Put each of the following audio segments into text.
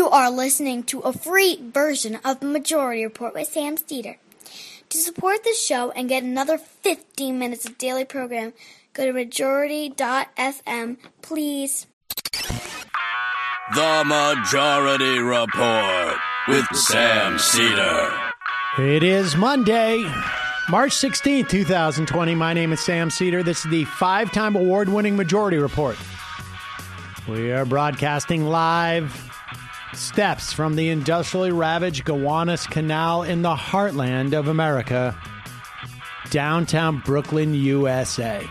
are listening to a free version of the Majority Report with Sam Steeder. To support the show and get another 15 minutes of daily program, go to majority.fm, please. The Majority Report with Sam Steeder. It is Monday, March 16th, 2020. My name is Sam Steeder. This is the 5-time award-winning Majority Report. We are broadcasting live steps from the industrially ravaged Gowanus Canal in the heartland of America, downtown Brooklyn, USA.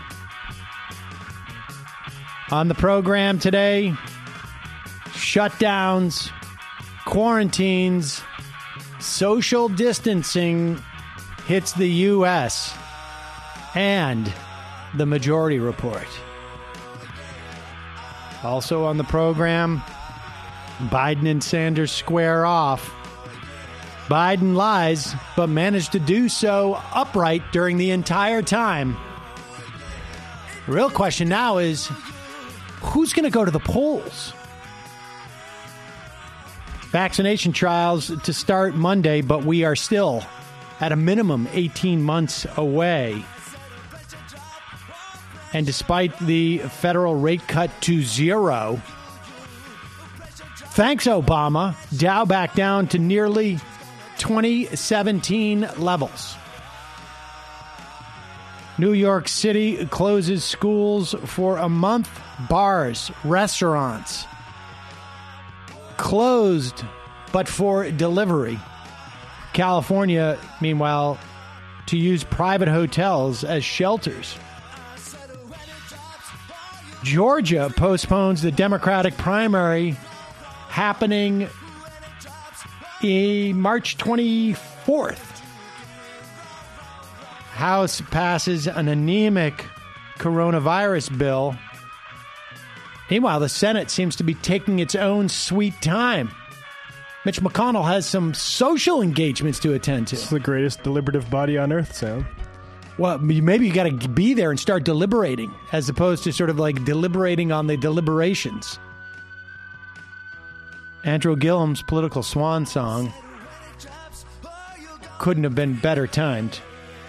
On the program today, shutdowns, quarantines, social distancing hits the U.S., and the Majority Report. Also on the program, Biden and Sanders square off. Biden lies, but managed to do so upright during the entire time. The real question now is, who's going to go to the polls? Vaccination trials to start Monday, but we are still at a minimum 18 months away. And despite the federal rate cut to zero, thanks, Obama, Dow back down to nearly 2017 levels. New York City closes schools for a month. Bars, restaurants closed, but for delivery. California, meanwhile, to use private hotels as shelters. Georgia postpones the Democratic primary happening March 24th. House passes an anemic coronavirus bill. Meanwhile, the Senate seems to be taking its own sweet time. Mitch McConnell has some social engagements to attend to. It's the greatest deliberative body on earth, Sam. Well, maybe you got to be there and start deliberating, as opposed to sort of like deliberating on the deliberations. Andrew Gillum's political swan song couldn't have been better timed.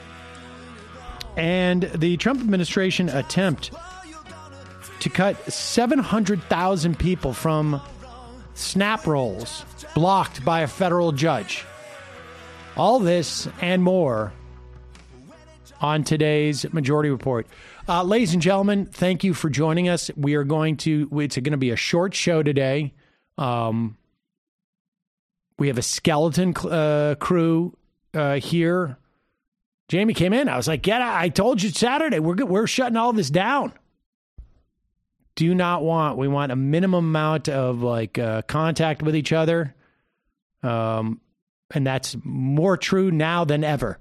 And the Trump administration attempt to cut 700,000 people from SNAP rolls blocked by a federal judge. All this and more on today's Majority Report. Ladies and gentlemen, thank you for joining us. It's going to be a short show today. We have a skeleton crew here. Jamie came in. I was like, I told you Saturday, we're shutting all this down. We want a minimum amount of contact with each other. And that's more true now than ever.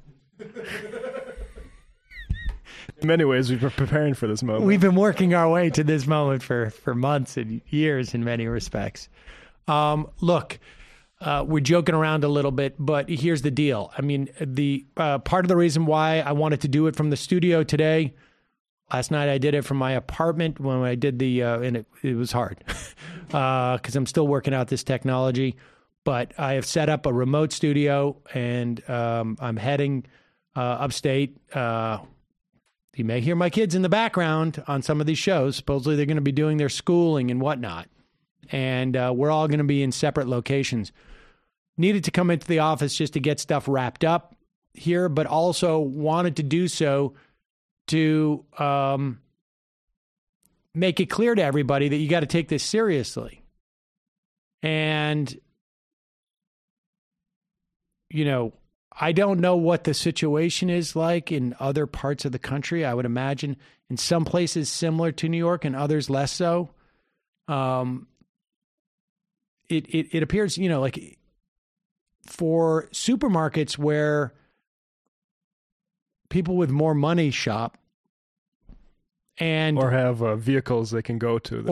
In many ways, we've been preparing for this moment. We've been working our way to this moment for months and years in many respects. Look, we're joking around a little bit, but here's the deal. I mean, the part of the reason why I wanted to do it from the studio today, last night I did it from my apartment when I did and it was hard because I'm still working out this technology. But I have set up a remote studio, and I'm heading upstate. You may hear my kids in the background on some of these shows. Supposedly they're going to be doing their schooling and whatnot. And we're all going to be in separate locations. Needed to come into the office just to get stuff wrapped up here, but also wanted to do so to make it clear to everybody that you got to take this seriously. And, I don't know what the situation is like in other parts of the country. I would imagine in some places similar to New York and others less so. It appears, like for supermarkets where people with more money shop and or have vehicles they can go to.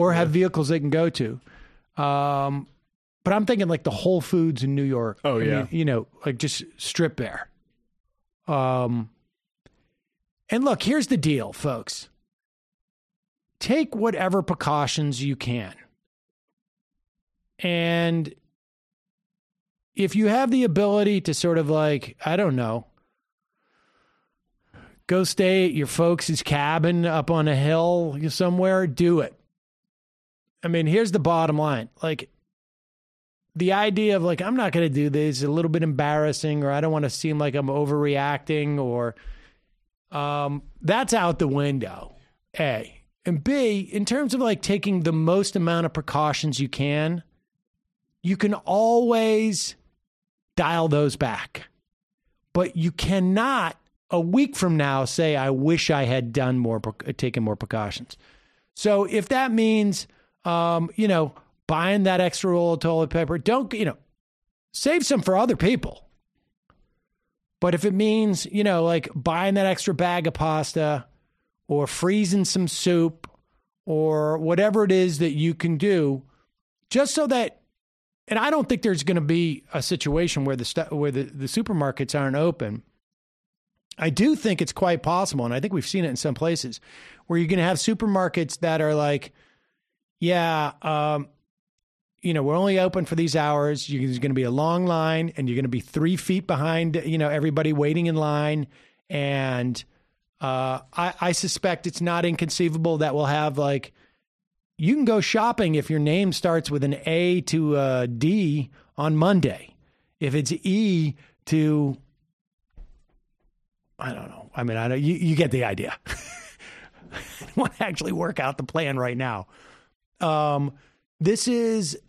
But I'm thinking like the Whole Foods in New York. Oh, yeah. Like just strip bare. And look, here's the deal, folks. Take whatever precautions you can. And if you have the ability to sort of like, I don't know, go stay at your folks' cabin up on a hill somewhere, do it. I mean, here's the bottom line. Like, the idea of like, I'm not going to do this is a little bit embarrassing, or I don't want to seem like I'm overreacting, or that's out the window, A. And B, in terms of like taking the most amount of precautions you can always dial those back. But you cannot, a week from now, say, I wish I had taken more precautions. So if that means, buying that extra roll of toilet paper, save some for other people. But if it means, like buying that extra bag of pasta or freezing some soup or whatever it is that you can do, just so that, and I don't think there's going to be a situation where the supermarkets aren't open. I do think it's quite possible, and I think we've seen it in some places, where you're going to have supermarkets that are like, we're only open for these hours. There's going to be a long line, and you're going to be 3 feet behind, everybody waiting in line. And I suspect it's not inconceivable that we'll have like, you can go shopping if your name starts with an A to a D on Monday. If it's E to, I don't know. I mean, you get the idea. I don't want to actually work out the plan right now. This is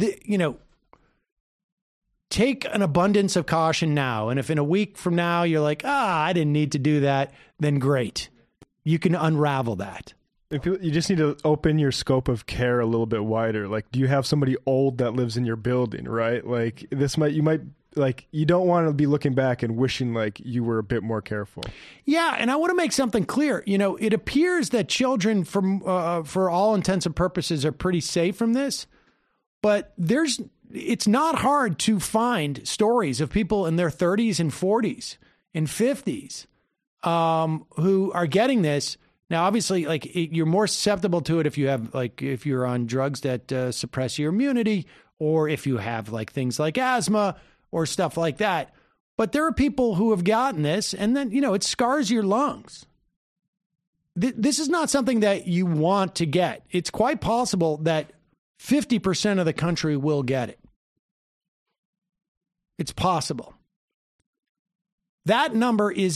take an abundance of caution now. And if in a week from now you're like, I didn't need to do that, then great. You can unravel that. You just need to open your scope of care a little bit wider. Like, do you have somebody old that lives in your building, right? Like, you don't want to be looking back and wishing like you were a bit more careful. Yeah, and I want to make something clear. It appears that children, for all intents and purposes, are pretty safe from this. But it's not hard to find stories of people in their 30s and 40s and 50s who are getting this. Now, obviously, like you're more susceptible to it if you're on drugs that suppress your immunity, or if you have like things like asthma or stuff like that. But there are people who have gotten this, and then, it scars your lungs. This is not something that you want to get. It's quite possible that 50% of the country will get it. It's possible. That number is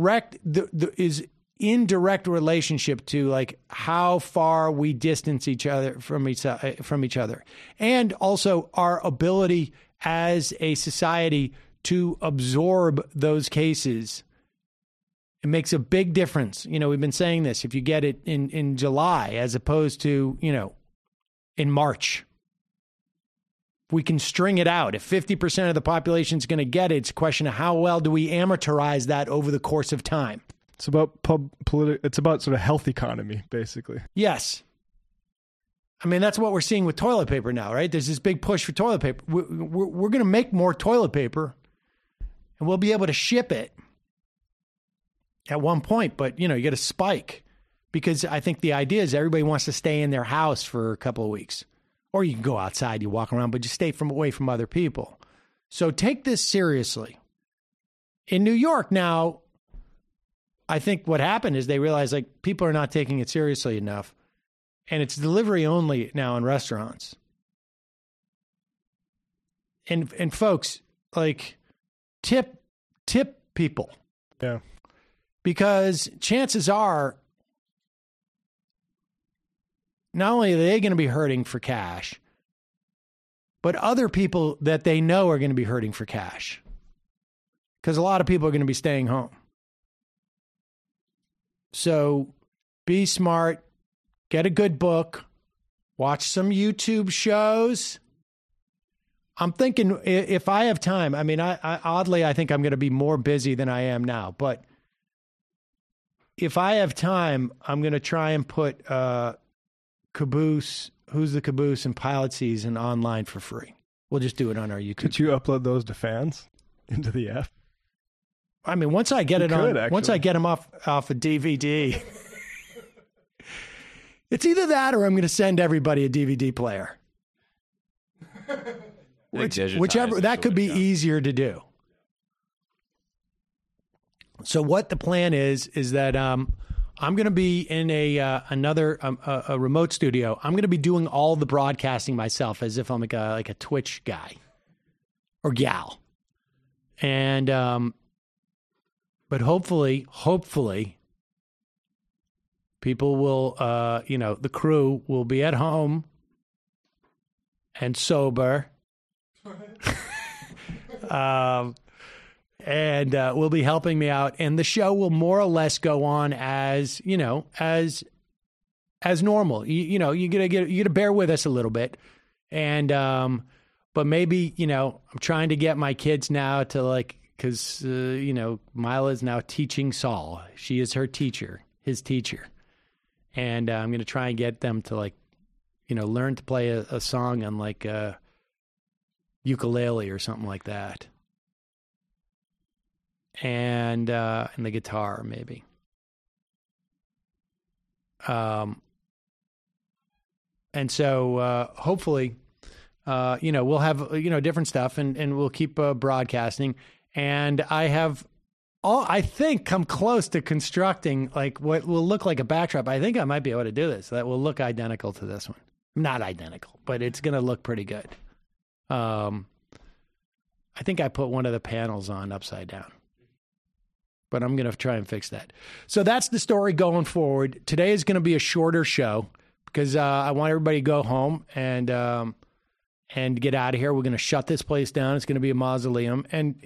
in direct relationship to like how far we distance each other from each other, and also our ability as a society to absorb those cases. It makes a big difference. We've been saying this. If you get it in July as opposed to, in March, we can string it out. If 50% of the population is going to get it, it's a question of how well do we amortize that over the course of time. It's about it's about sort of health economy, basically. Yes. I mean, that's what we're seeing with toilet paper now, right? There's this big push for toilet paper. We're going to make more toilet paper, and we'll be able to ship it at one point. But, you get a spike, because I think the idea is everybody wants to stay in their house for a couple of weeks. Or you can go outside, you walk around, but just stay away from other people. So take this seriously. In New York now, I think what happened is they realized like people are not taking it seriously enough. And it's delivery only now in restaurants. And folks, like tip people. Yeah. Because chances are, not only are they going to be hurting for cash, but other people that they know are going to be hurting for cash. Because a lot of people are going to be staying home. So be smart, get a good book, watch some YouTube shows. I'm thinking if I have time, I mean, I think I'm going to be more busy than I am now, but if I have time, I'm going to try and put Caboose, Who's the Caboose, and Pilot Season online for free. We'll just do it on our YouTube. Could you upload those to fans into the app? I mean, once I get once I get them off a DVD, it's either that or I'm going to send everybody a DVD player. Whichever, that could be easier to do. So what the plan is that I'm going to be in a remote studio. I'm going to be doing all the broadcasting myself, as if I'm like a Twitch guy or gal. And but hopefully people will, the crew will be at home and sober. And will be helping me out, and the show will more or less go on as normal. You gotta bear with us a little bit, and but maybe I'm trying to get my kids now to because Mila's now teaching Saul. She is his teacher, and I'm gonna try and get them to learn to play a song on ukulele or something like that. And the guitar, maybe. And so hopefully, we'll have, different stuff and we'll keep broadcasting. And I think come close to constructing what will look like a backdrop. I think I might be able to do this. That will look identical to this one. Not identical, but it's going to look pretty good. I think I put one of the panels on upside down. But I'm going to try and fix that. So that's the story going forward. Today is going to be a shorter show because I want everybody to go home and get out of here. We're going to shut this place down. It's going to be a mausoleum. And,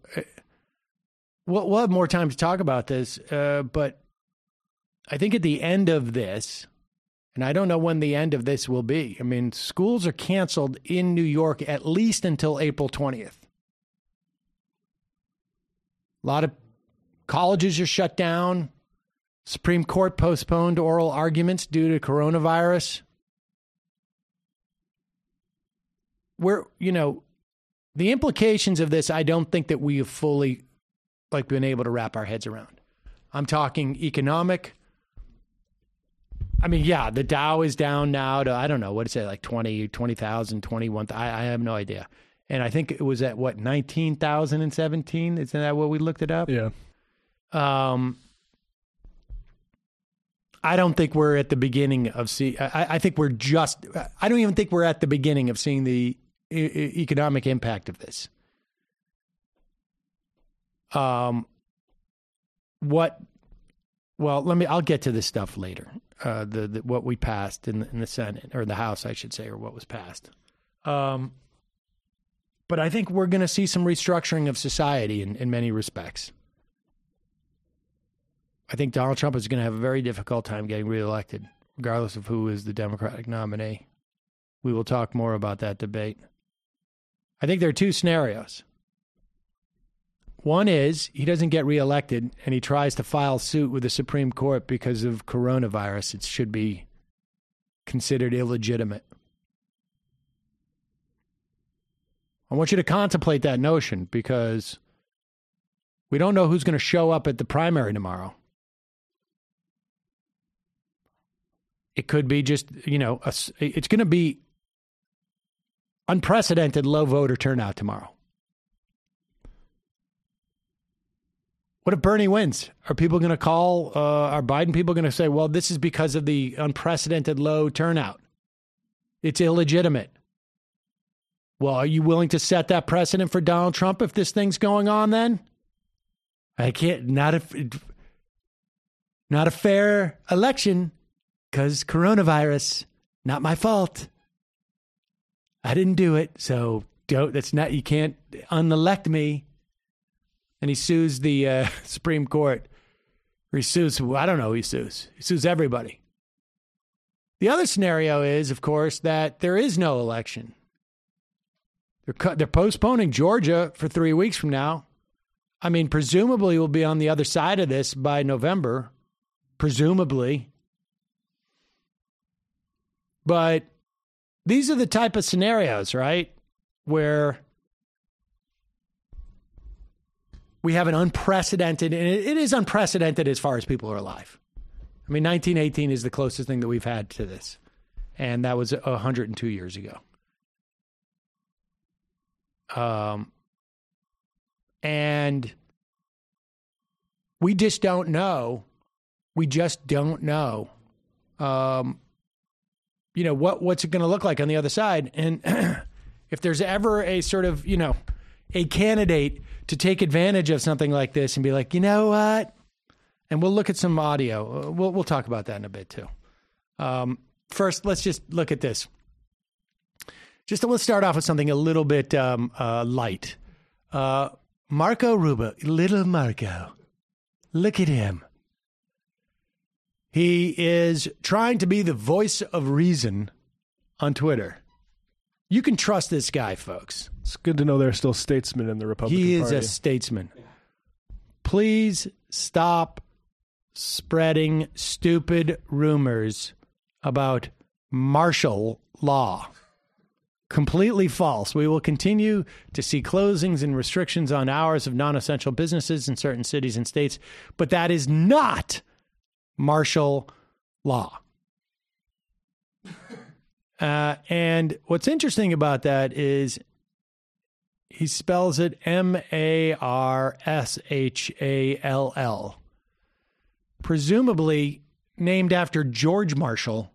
we'll have more time to talk about this. But I think at the end of this, and I don't know when the end of this will be. I mean, schools are canceled in New York at least until April 20th. A lot of colleges are shut down. Supreme Court postponed oral arguments due to coronavirus. The implications of this, I don't think that we have fully been able to wrap our heads around. I'm talking economic. I mean, yeah, the Dow is down now to, I don't know, what is it, 20,000, 21,000. I have no idea. And I think it was at 19,017? Isn't that what we looked it up? Yeah. I don't think we're at the beginning of I think we're just. I don't even think we're at the beginning of seeing the economic impact of this. Well, I'll get to this stuff later. What we passed in the Senate or the House, I should say, or what was passed. But I think we're going to see some restructuring of society in many respects. I think Donald Trump is going to have a very difficult time getting reelected, regardless of who is the Democratic nominee. We will talk more about that debate. I think there are two scenarios. One is he doesn't get reelected and he tries to file suit with the Supreme Court because of coronavirus. It should be considered illegitimate. I want you to contemplate that notion because we don't know who's going to show up at the primary tomorrow. It could be just, it's going to be unprecedented low voter turnout tomorrow. What if Bernie wins? Are people going to call, are Biden people going to say, well, this is because of the unprecedented low turnout? It's illegitimate. Well, are you willing to set that precedent for Donald Trump if this thing's going on then? I can't, not a fair election. Because coronavirus, not my fault. I didn't do it, so you can't unelect me. And he sues the Supreme Court. Or he sues, I don't know who he sues. He sues everybody. The other scenario is, of course, that there is no election. They're postponing Georgia for 3 weeks from now. I mean, presumably we'll be on the other side of this by November. Presumably. But these are the type of scenarios, right, where we have an unprecedented, and it is unprecedented as far as people are alive. I mean, 1918 is the closest thing that we've had to this, and that was 102 years ago. And we just don't know. We just don't know, what's it going to look like on the other side. And if there's ever a sort of, a candidate to take advantage of something like this and be like, you know what? And we'll look at some audio. We'll talk about that in a bit too. First, let's just look at this. Let's start off with something a little bit light. Marco Rubio, little Marco. Look at him. He is trying to be the voice of reason on Twitter. You can trust this guy, folks. It's good to know there are still statesmen in the Republican Party. He is a statesman. Please stop spreading stupid rumors about martial law. Completely false. We will continue to see closings and restrictions on hours of non-essential businesses in certain cities and states, but that is not martial law. And what's interesting about that is he spells it Marshall, presumably named after George Marshall,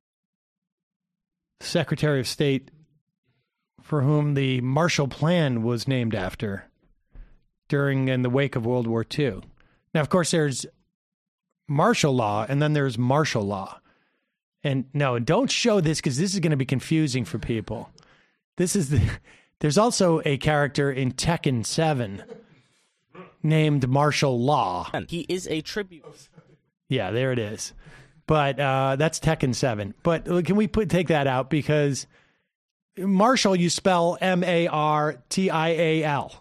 Secretary of State, for whom the Marshall Plan was named after in the wake of World War II. Now, of course, there's martial law, and then there's martial law. And no, don't show this because this is going to be confusing for people. There's also a character in Tekken 7 named Martial Law. He is a tribute. Yeah, there it is. But that's Tekken 7. But can we take that out? Because Marshall, you spell Martial.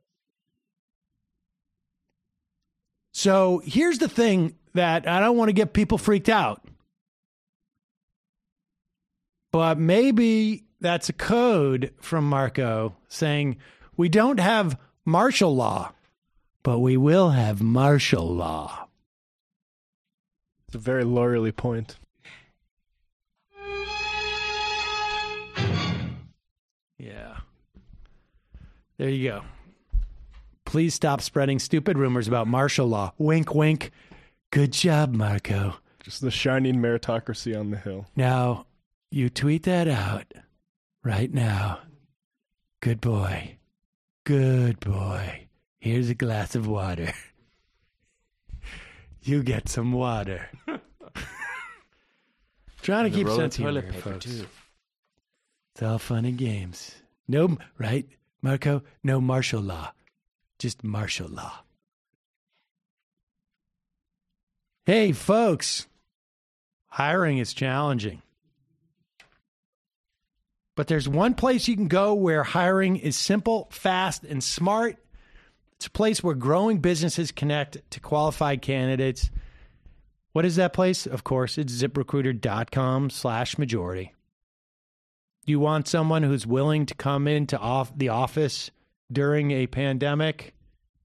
So here's the thing that I don't want to get people freaked out. But maybe that's a code from Marco saying, we don't have martial law, but we will have martial law. It's a very lawyerly point. Yeah. There you go. Please stop spreading stupid rumors about martial law. Wink, wink. Good job, Marco. Just the shining meritocracy on the hill. Now, you tweet that out right now. Good boy. Good boy. Here's a glass of water. You get some water. Trying to keep sense of humor, folks. Too. It's all fun and games. No, right, Marco? No martial law. Just martial law. Hey, folks. Hiring is challenging. But there's one place you can go where hiring is simple, fast, and smart. It's a place where growing businesses connect to qualified candidates. What is that place? Of course, it's ZipRecruiter.com/majority. You want someone who's willing to come into the office during a pandemic,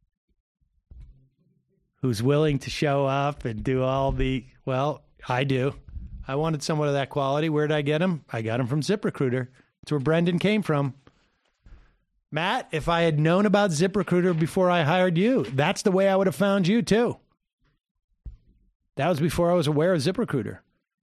who's willing to show up and do all the, well, I do. I wanted someone of that quality. Where did I get him? I got him from ZipRecruiter. That's where Brendan came from. Matt, if I had known about ZipRecruiter before I hired you, that's the way I would have found you too. That was before I was aware of ZipRecruiter.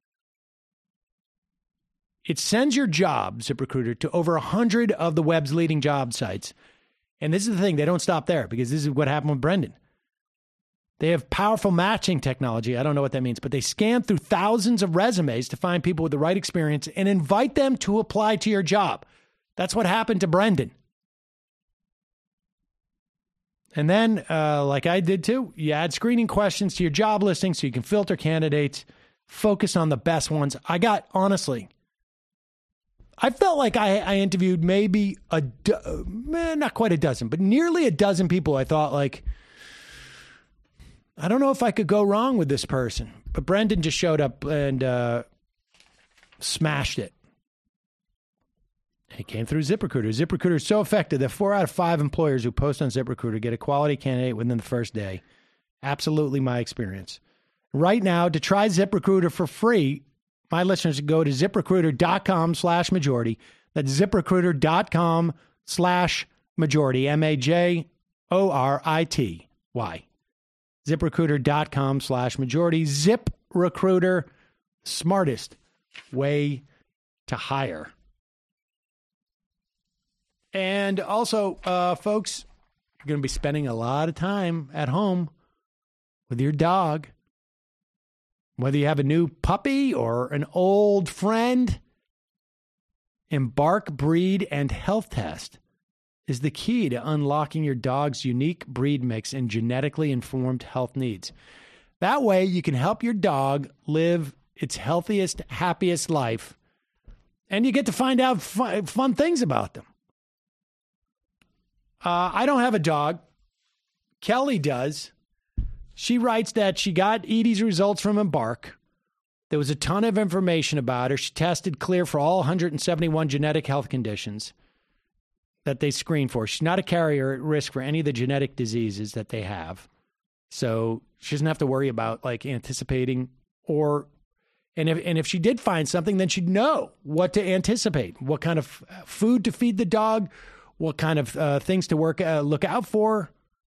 It sends your job, ZipRecruiter, to over 100 of the web's leading job sites. And this is the thing, they don't stop there because this is what happened with Brendan. They have powerful matching technology. I don't know what that means, but they scan through thousands of resumes to find people with the right experience and invite them to apply to your job. That's what happened to Brendan. And then, like I did too, you add screening questions to your job listing so you can filter candidates, focus on the best ones. I felt like I interviewed maybe not quite a dozen, but nearly a dozen people. I thought like, I don't know if I could go wrong with this person. But Brendan just showed up and smashed it. He came through ZipRecruiter. ZipRecruiter is so effective that 4 out of 5 employers who post on ZipRecruiter get a quality candidate within the first day. Absolutely my experience. Right now, to try ZipRecruiter for free, my listeners can go to ZipRecruiter.com/majority. That's ZipRecruiter.com/majority. Majority, Majority. ZipRecruiter.com/majority. ZipRecruiter, smartest way to hire. And also, folks, you're going to be spending a lot of time at home with your dog. Whether you have a new puppy or an old friend, Embark Breed and Health Test is the key to unlocking your dog's unique breed mix and genetically informed health needs. That way, you can help your dog live its healthiest, happiest life, and you get to find out fun things about them. I don't have a dog. Kelly does. She writes that she got Edie's results from Embark. There was a ton of information about her. She tested clear for all 171 genetic health conditions that they screen for. She's not a carrier at risk for any of the genetic diseases that they have. So she doesn't have to worry about like anticipating and if she did find something, then she'd know what to anticipate, what kind of food to feed the dog, what kind of things to look out for.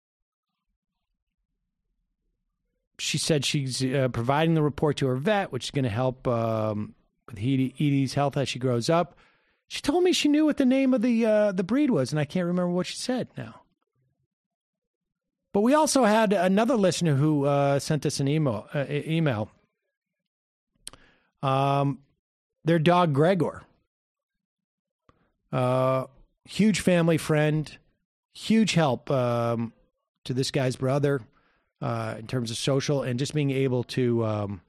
She said she's providing the report to her vet, which is going to help with Edie's health as she grows up. She told me she knew what the name of the breed was, and I can't remember what she said now. But we also had another listener who sent us an email. Their dog, Gregor. Huge family friend, huge help to this guy's brother in terms of social and just being able to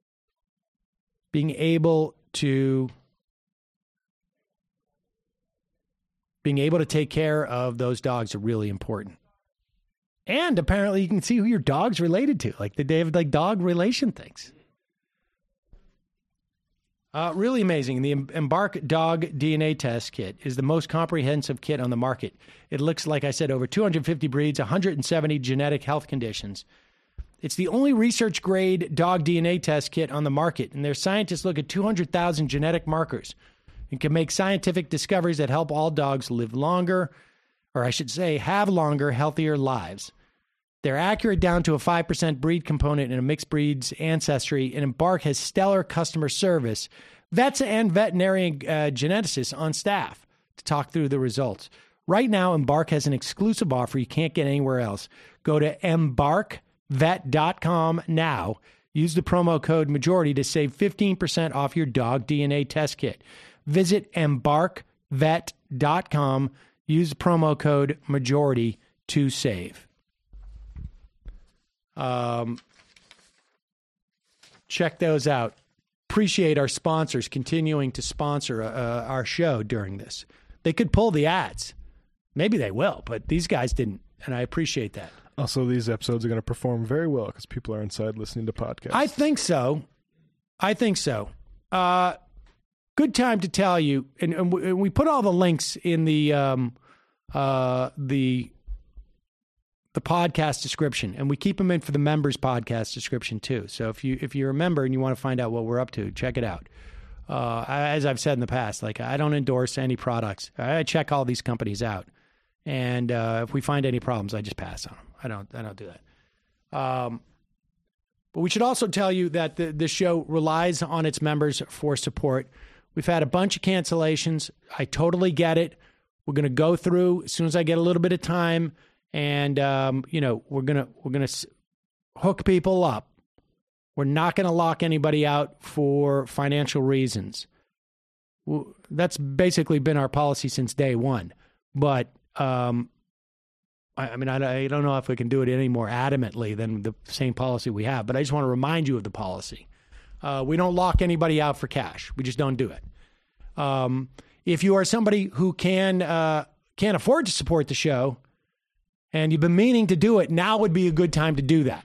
take care of those dogs are really important. And apparently you can see who your dog's related to. Like they have like dog relation things. Really amazing. The Embark Dog DNA Test Kit is the most comprehensive kit on the market. It looks, like I said, over 250 breeds, 170 genetic health conditions. It's the only research-grade dog DNA test kit on the market, and their scientists look at 200,000 genetic markers and can make scientific discoveries that help all dogs live longer, or I should say, have longer, healthier lives. They're accurate down to a 5% breed component in a mixed breed's ancestry, and Embark has stellar customer service, vets and veterinarian geneticists on staff to talk through the results. Right now, Embark has an exclusive offer you can't get anywhere else. Go to embarkvet.com now. Use the promo code MAJORITY to save 15% off your dog DNA test kit. Visit embarkvet.com. Use the promo code MAJORITY to save. Check those out. Appreciate our sponsors continuing to sponsor our show during this. They could pull the ads. Maybe they will, but these guys didn't, and I appreciate that. Also, these episodes are going to perform very well because people are inside listening to podcasts. I think so. Good time to tell you, and we put all the links in the podcast description, and we keep them in for the members podcast description too. So if you're a member and you want to find out what we're up to, check it out. As I've said in the past, like I don't endorse any products. I check all these companies out, and if we find any problems, I just pass on them. I don't do that. But we should also tell you that the show relies on its members for support. We've had a bunch of cancellations. I totally get it. We're going to go through as soon as I get a little bit of time. And, we're going to hook people up. We're not going to lock anybody out for financial reasons. That's basically been our policy since day one. But, I don't know if we can do it any more adamantly than the same policy we have, but I just want to remind you of the policy. We don't lock anybody out for cash. We just don't do it. If you are somebody who can't afford to support the show, and you've been meaning to do it, now would be a good time to do that.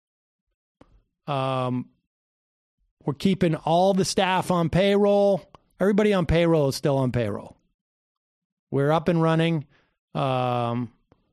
We're keeping all the staff on payroll. Everybody on payroll is still on payroll. We're up and running. We're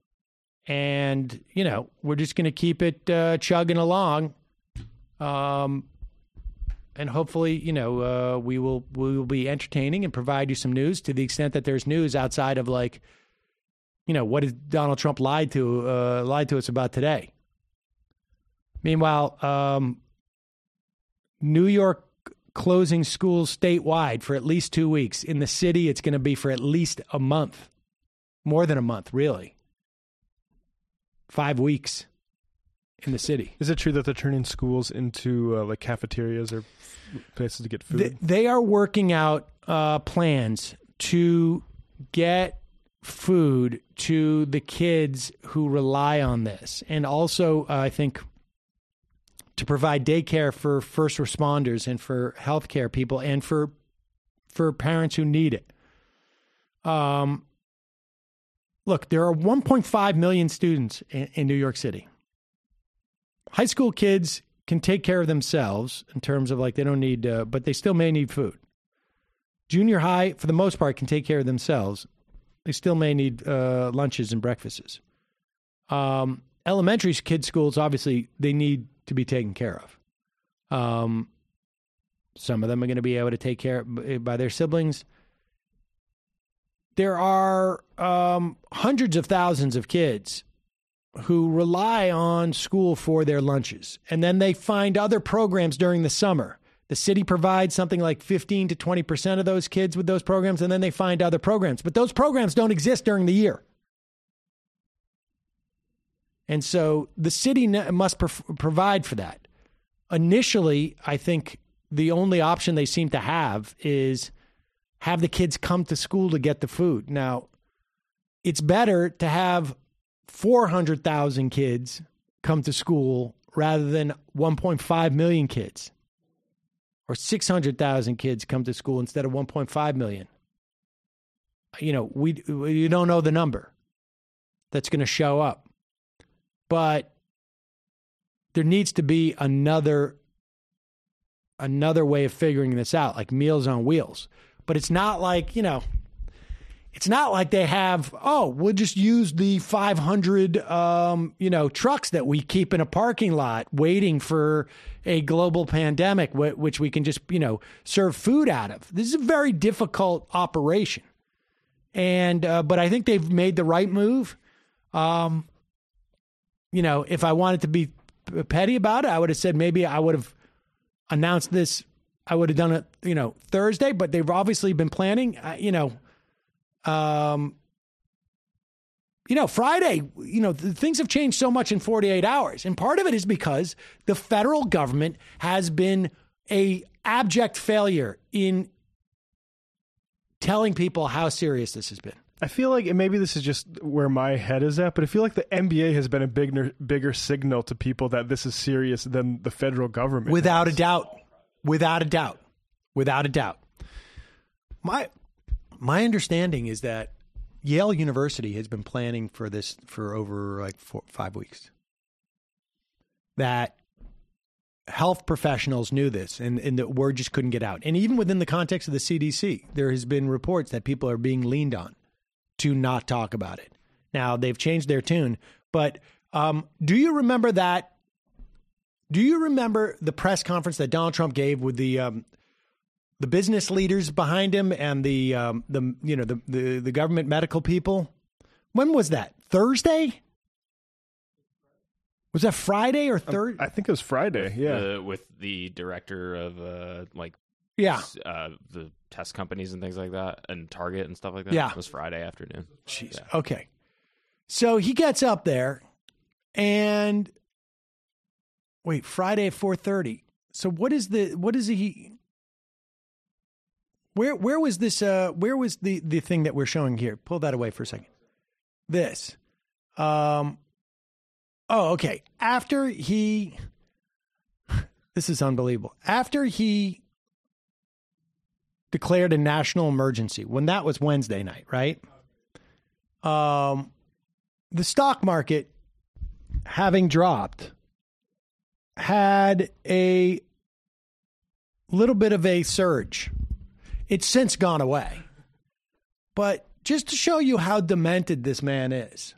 just going to keep it chugging along. And hopefully, we will be entertaining and provide you some news to the extent that there's news outside of like what did Donald Trump lied to us about today? Meanwhile, New York closing schools statewide for at least 2 weeks. In the city, it's going to be for at least a month. More than a month, really. 5 weeks in the city. Is it true that they're turning schools into like cafeterias or places to get food? They are working out plans to get food to the kids who rely on this. And also, I think, to provide daycare for first responders and for healthcare people and for parents who need it. Look, there are 1.5 million students in New York City. High school kids can take care of themselves in terms of like they don't need, but they still may need food. Junior high, for the most part, can take care of themselves. They still may need lunches and breakfasts. Elementary kids' schools, obviously, they need to be taken care of. Some of them are going to be able to take care by their siblings. There are hundreds of thousands of kids who rely on school for their lunches, and then they find other programs during the summer. The city provides something like 15 to 20% of those kids with those programs, and then they find other programs. But those programs don't exist during the year. And so the city must provide for that. Initially, I think the only option they seem to have is have the kids come to school to get the food. Now, it's better to have 400,000 kids come to school rather than 1.5 million kids, or 600,000 kids come to school instead of 1.5 million. We don't know the number that's going to show up. But there needs to be another way of figuring this out, like Meals on Wheels. But it's not like, it's not like they have, we'll just use the 500, trucks that we keep in a parking lot waiting for a global pandemic, which we can just, serve food out of. This is a very difficult operation. And, but I think they've made the right move. If I wanted to be petty about it, I would have said maybe I would have announced this. I would have done it, Thursday, but they've obviously been planning, Friday, things have changed so much in 48 hours. And part of it is because the federal government has been a abject failure in telling people how serious this has been. I feel like, and maybe this is just where my head is at, but I feel like the NBA has been a bigger signal to people that this is serious than the federal government. Without a doubt. Without a doubt. Without a doubt. My understanding is that Yale University has been planning for this for over 5 weeks. That health professionals knew this and the word just couldn't get out. And even within the context of the CDC, there has been reports that people are being leaned on to not talk about it. Now, they've changed their tune, but do you remember that? Do you remember the press conference that Donald Trump gave with the business leaders behind him and the government medical people? When was that? Thursday? Was that Friday or Thursday? I think it was Friday. Yeah, with the director of the test companies and things like that, and Target and stuff like that. Yeah, it was Friday afternoon. Jeez. Yeah. Okay, so he gets up there, and Friday at 4:30. So what is he? Where was this? Where was the thing that we're showing here? Pull that away for a second. This. Okay. After he, this is unbelievable. After he declared a national emergency, when that was Wednesday night, right? The stock market, having dropped, had a little bit of a surge. It's since gone away. But just to show you how demented this man is,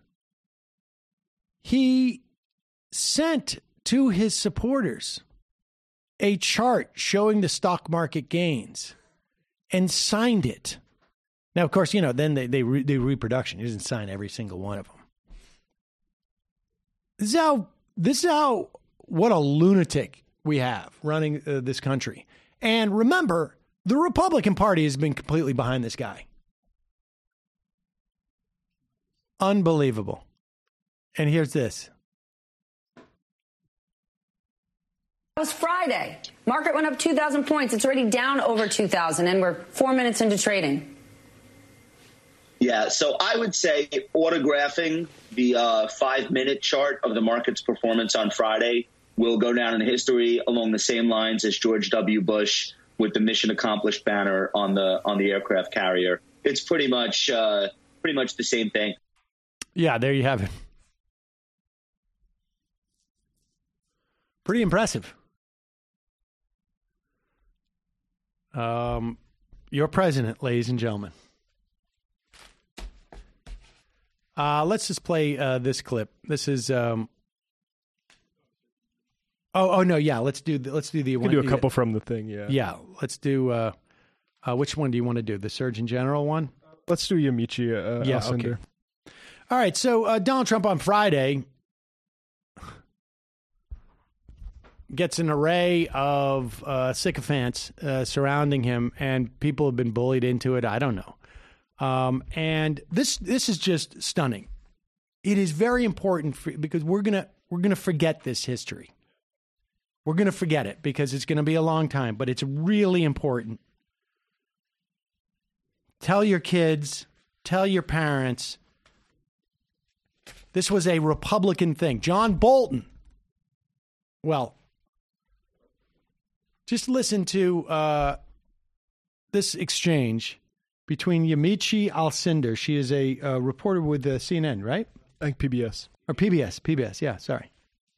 he sent to his supporters a chart showing the stock market gains and signed it Now, of course, then they do reproduction. He doesn't sign every single one of them. This is how what a lunatic we have running this country. And remember, the Republican Party has been completely behind this guy. Unbelievable. And here's this. It was Friday. Market went up 2,000 points. It's already down over 2,000, and we're 4 minutes into trading. Yeah, so I would say autographing the 5-minute chart of the market's performance on Friday will go down in history along the same lines as George W. Bush with the mission accomplished banner on the aircraft carrier. It's pretty much the same thing. Yeah, there you have it. Pretty impressive. Your president, ladies and gentlemen. Let's just play this clip. This is. Oh no, yeah. Let's do the You one. can do a couple from the thing, yeah. Yeah, let's do. Which one do you want to do? The Surgeon General one? Let's do Yamiche Alcindor. Okay. All right. So Donald Trump on Friday gets an array of sycophants surrounding him, and people have been bullied into it. I don't know. And this is just stunning. It is very important because we're gonna forget this history. We're gonna forget it because it's gonna be a long time, but it's really important. Tell your kids, tell your parents. This was a Republican thing. John Bolton. Well, just listen to this exchange between Yamiche Alcindor. She is a reporter with CNN, right? I think PBS. Or PBS, yeah, sorry.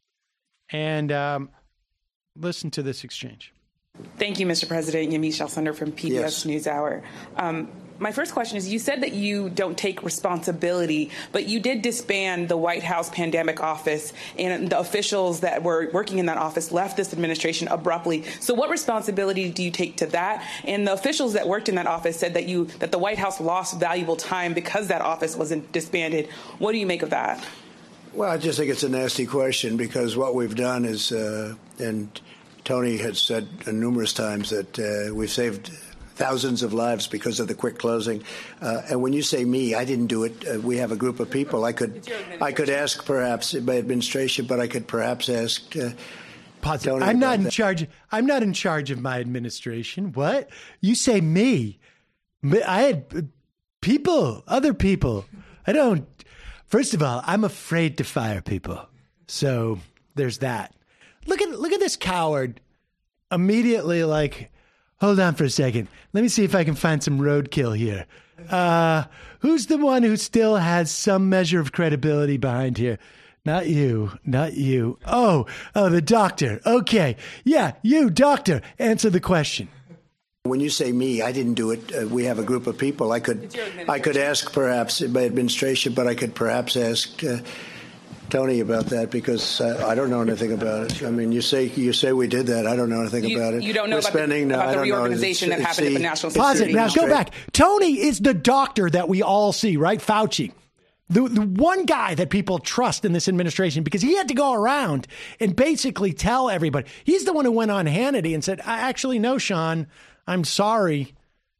And listen to this exchange. Thank you, Mr. President. Yamiche Alcindor from PBS Yes. NewsHour. My first question is, you said that you don't take responsibility, but you did disband the White House Pandemic Office, and the officials that were working in that office left this administration abruptly. So what responsibility do you take to that? And the officials that worked in that office said that the White House lost valuable time because that office wasn't disbanded. What do you make of that? Well, I just think it's a nasty question because what we've done is, and Tony has said numerous times that we've saved thousands of lives because of the quick closing. And when you say me, I didn't do it. We have a group of people. I could ask perhaps my administration, but I could perhaps ask Tony. I'm not in charge. I'm not in charge of my administration. What? You say me? I had people, other people. I don't. First of all, I'm afraid to fire people. So there's that. Look at this coward. Immediately, like, hold on for a second. Let me see if I can find some roadkill here. Who's the one who still has some measure of credibility behind here? Not you. Not you. Oh, the doctor. Okay. Yeah, you, doctor. Answer the question. When you say me, I didn't do it. We have a group of people. I could ask perhaps my administration, but I could perhaps ask Tony about that because I don't know anything about it. I mean, you say we did that. I don't know anything about it. You don't know about the reorganization that happened at the National Pause Security. it. Now go back. Tony is the doctor that we all see, right? Fauci. The one guy that people trust in this administration because he had to go around and basically tell everybody. He's the one who went on Hannity and said, I actually know, Sean, I'm sorry.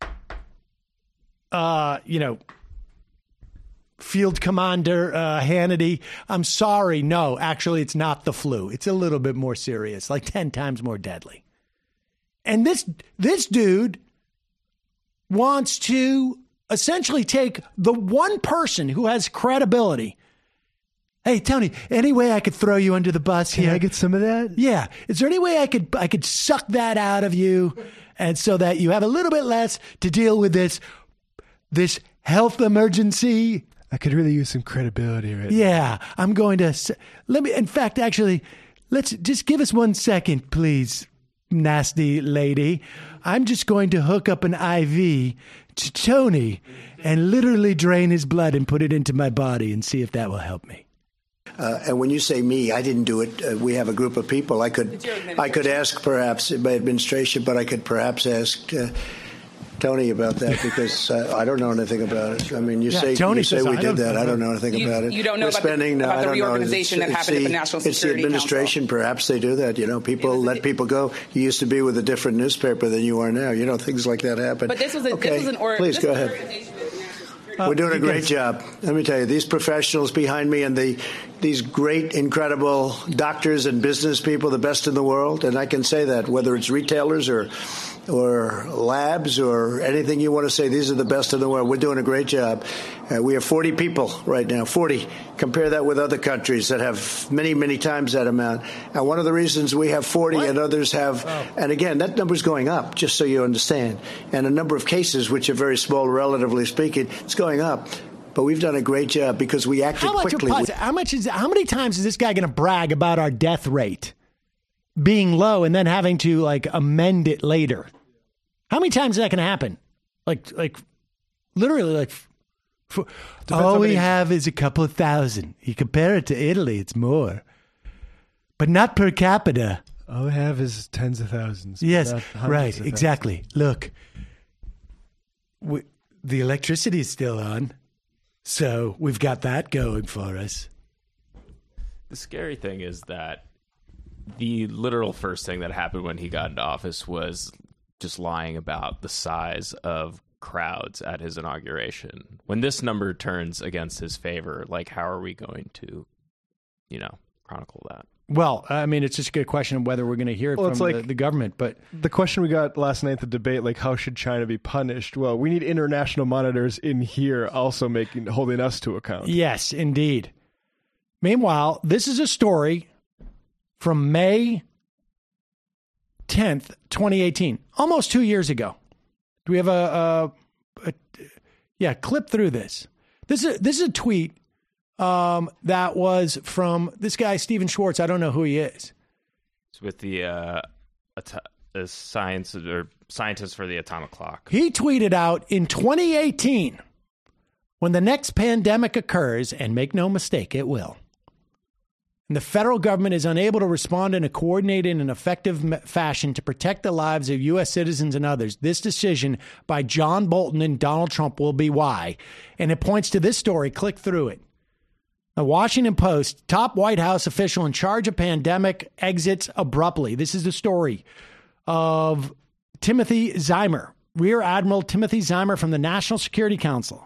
Field Commander Hannity, I'm sorry. No, actually, it's not the flu. It's a little bit more serious, like 10 times more deadly. And this dude wants to essentially take the one person who has credibility. Hey, Tony, any way I could throw you under the bus here? Can I get some of that? Yeah. Is there any way I could suck that out of you and so that you have a little bit less to deal with this health emergency? I could really use some credibility right now. Yeah, I'm going to in fact, actually, let's just give us 1 second, please, nasty lady. I'm just going to hook up an IV to Tony and literally drain his blood and put it into my body and see if that will help me. And when you say me, I didn't do it. We have a group of people. I could ask perhaps my administration, but I could perhaps ask Tony about that because I don't know anything about it. I mean, you say Tony we did that. I don't know anything about it. You don't know about the reorganization that happened at the National Security It's the administration. Council. Perhaps they do that. People let people go. You used to be with a different newspaper than you are now. Things like that happen. But this was Please go ahead. We're doing a great job. Let me tell you, these professionals behind me and these great, incredible doctors and business people, the best in the world, and I can say that, whether it's retailers or labs or anything you want to say, these are the best in the world. We're doing a great job. We have 40 people right now, 40. Compare that with other countries that have many, many times that amount. And one of the reasons we have 40 and others have, and again, that number's going up, just so you understand. And a number of cases, which are very small, relatively speaking, it's going up. But we've done a great job because we acted quickly. How many times is this guy going to brag about our death rate being low and then having to amend it later? How many times is that going to happen? Literally, all we have is a couple of thousand. You compare it to Italy, it's more, but not per capita. All we have is tens of thousands. Yes, right, exactly. Look, the electricity is still on, so we've got that going for us. The scary thing is that the literal first thing that happened when he got into office was just lying about the size of crowds at his inauguration. When this number turns against his favor, how are we going to, chronicle that? Well, I mean, it's just a good question of whether we're going to hear it from the government. But the question we got last night at the debate, how should China be punished? Well, we need international monitors in here also holding us to account. Yes, indeed. Meanwhile, this is a story from May 10th, 2018, almost 2 years ago. Do we have a clip through this? This is a tweet that was from this guy, Stephen Schwartz. I don't know who he is. It's with the scientists for the atomic clock. He tweeted out in 2018, when the next pandemic occurs, and make no mistake, it will, and the federal government is unable to respond in a coordinated and effective fashion to protect the lives of U.S. citizens and others, this decision by John Bolton and Donald Trump will be why. And it points to this story. Click through it. The Washington Post, top White House official in charge of pandemic exits abruptly. This is the story of Timothy Zimmer, Rear Admiral Timothy Zimmer from the National Security Council.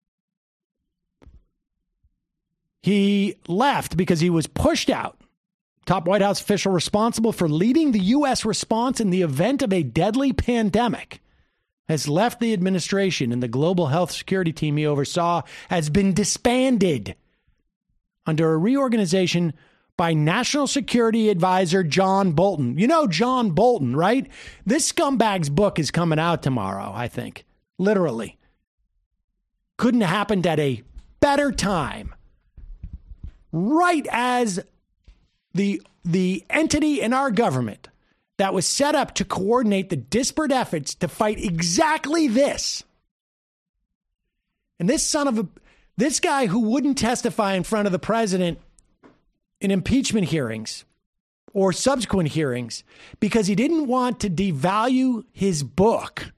He left because he was pushed out. Top White House official responsible for leading the U.S. response in the event of a deadly pandemic has left the administration, and the global health security team he oversaw has been disbanded under a reorganization by National Security Advisor John Bolton. You know John Bolton, right? This scumbag's book is coming out tomorrow, I think. Literally. Couldn't have happened at a better time. Right as the entity in our government that was set up to coordinate the disparate efforts to fight exactly this. And this guy who wouldn't testify in front of the president in impeachment hearings or subsequent hearings because he didn't want to devalue his book.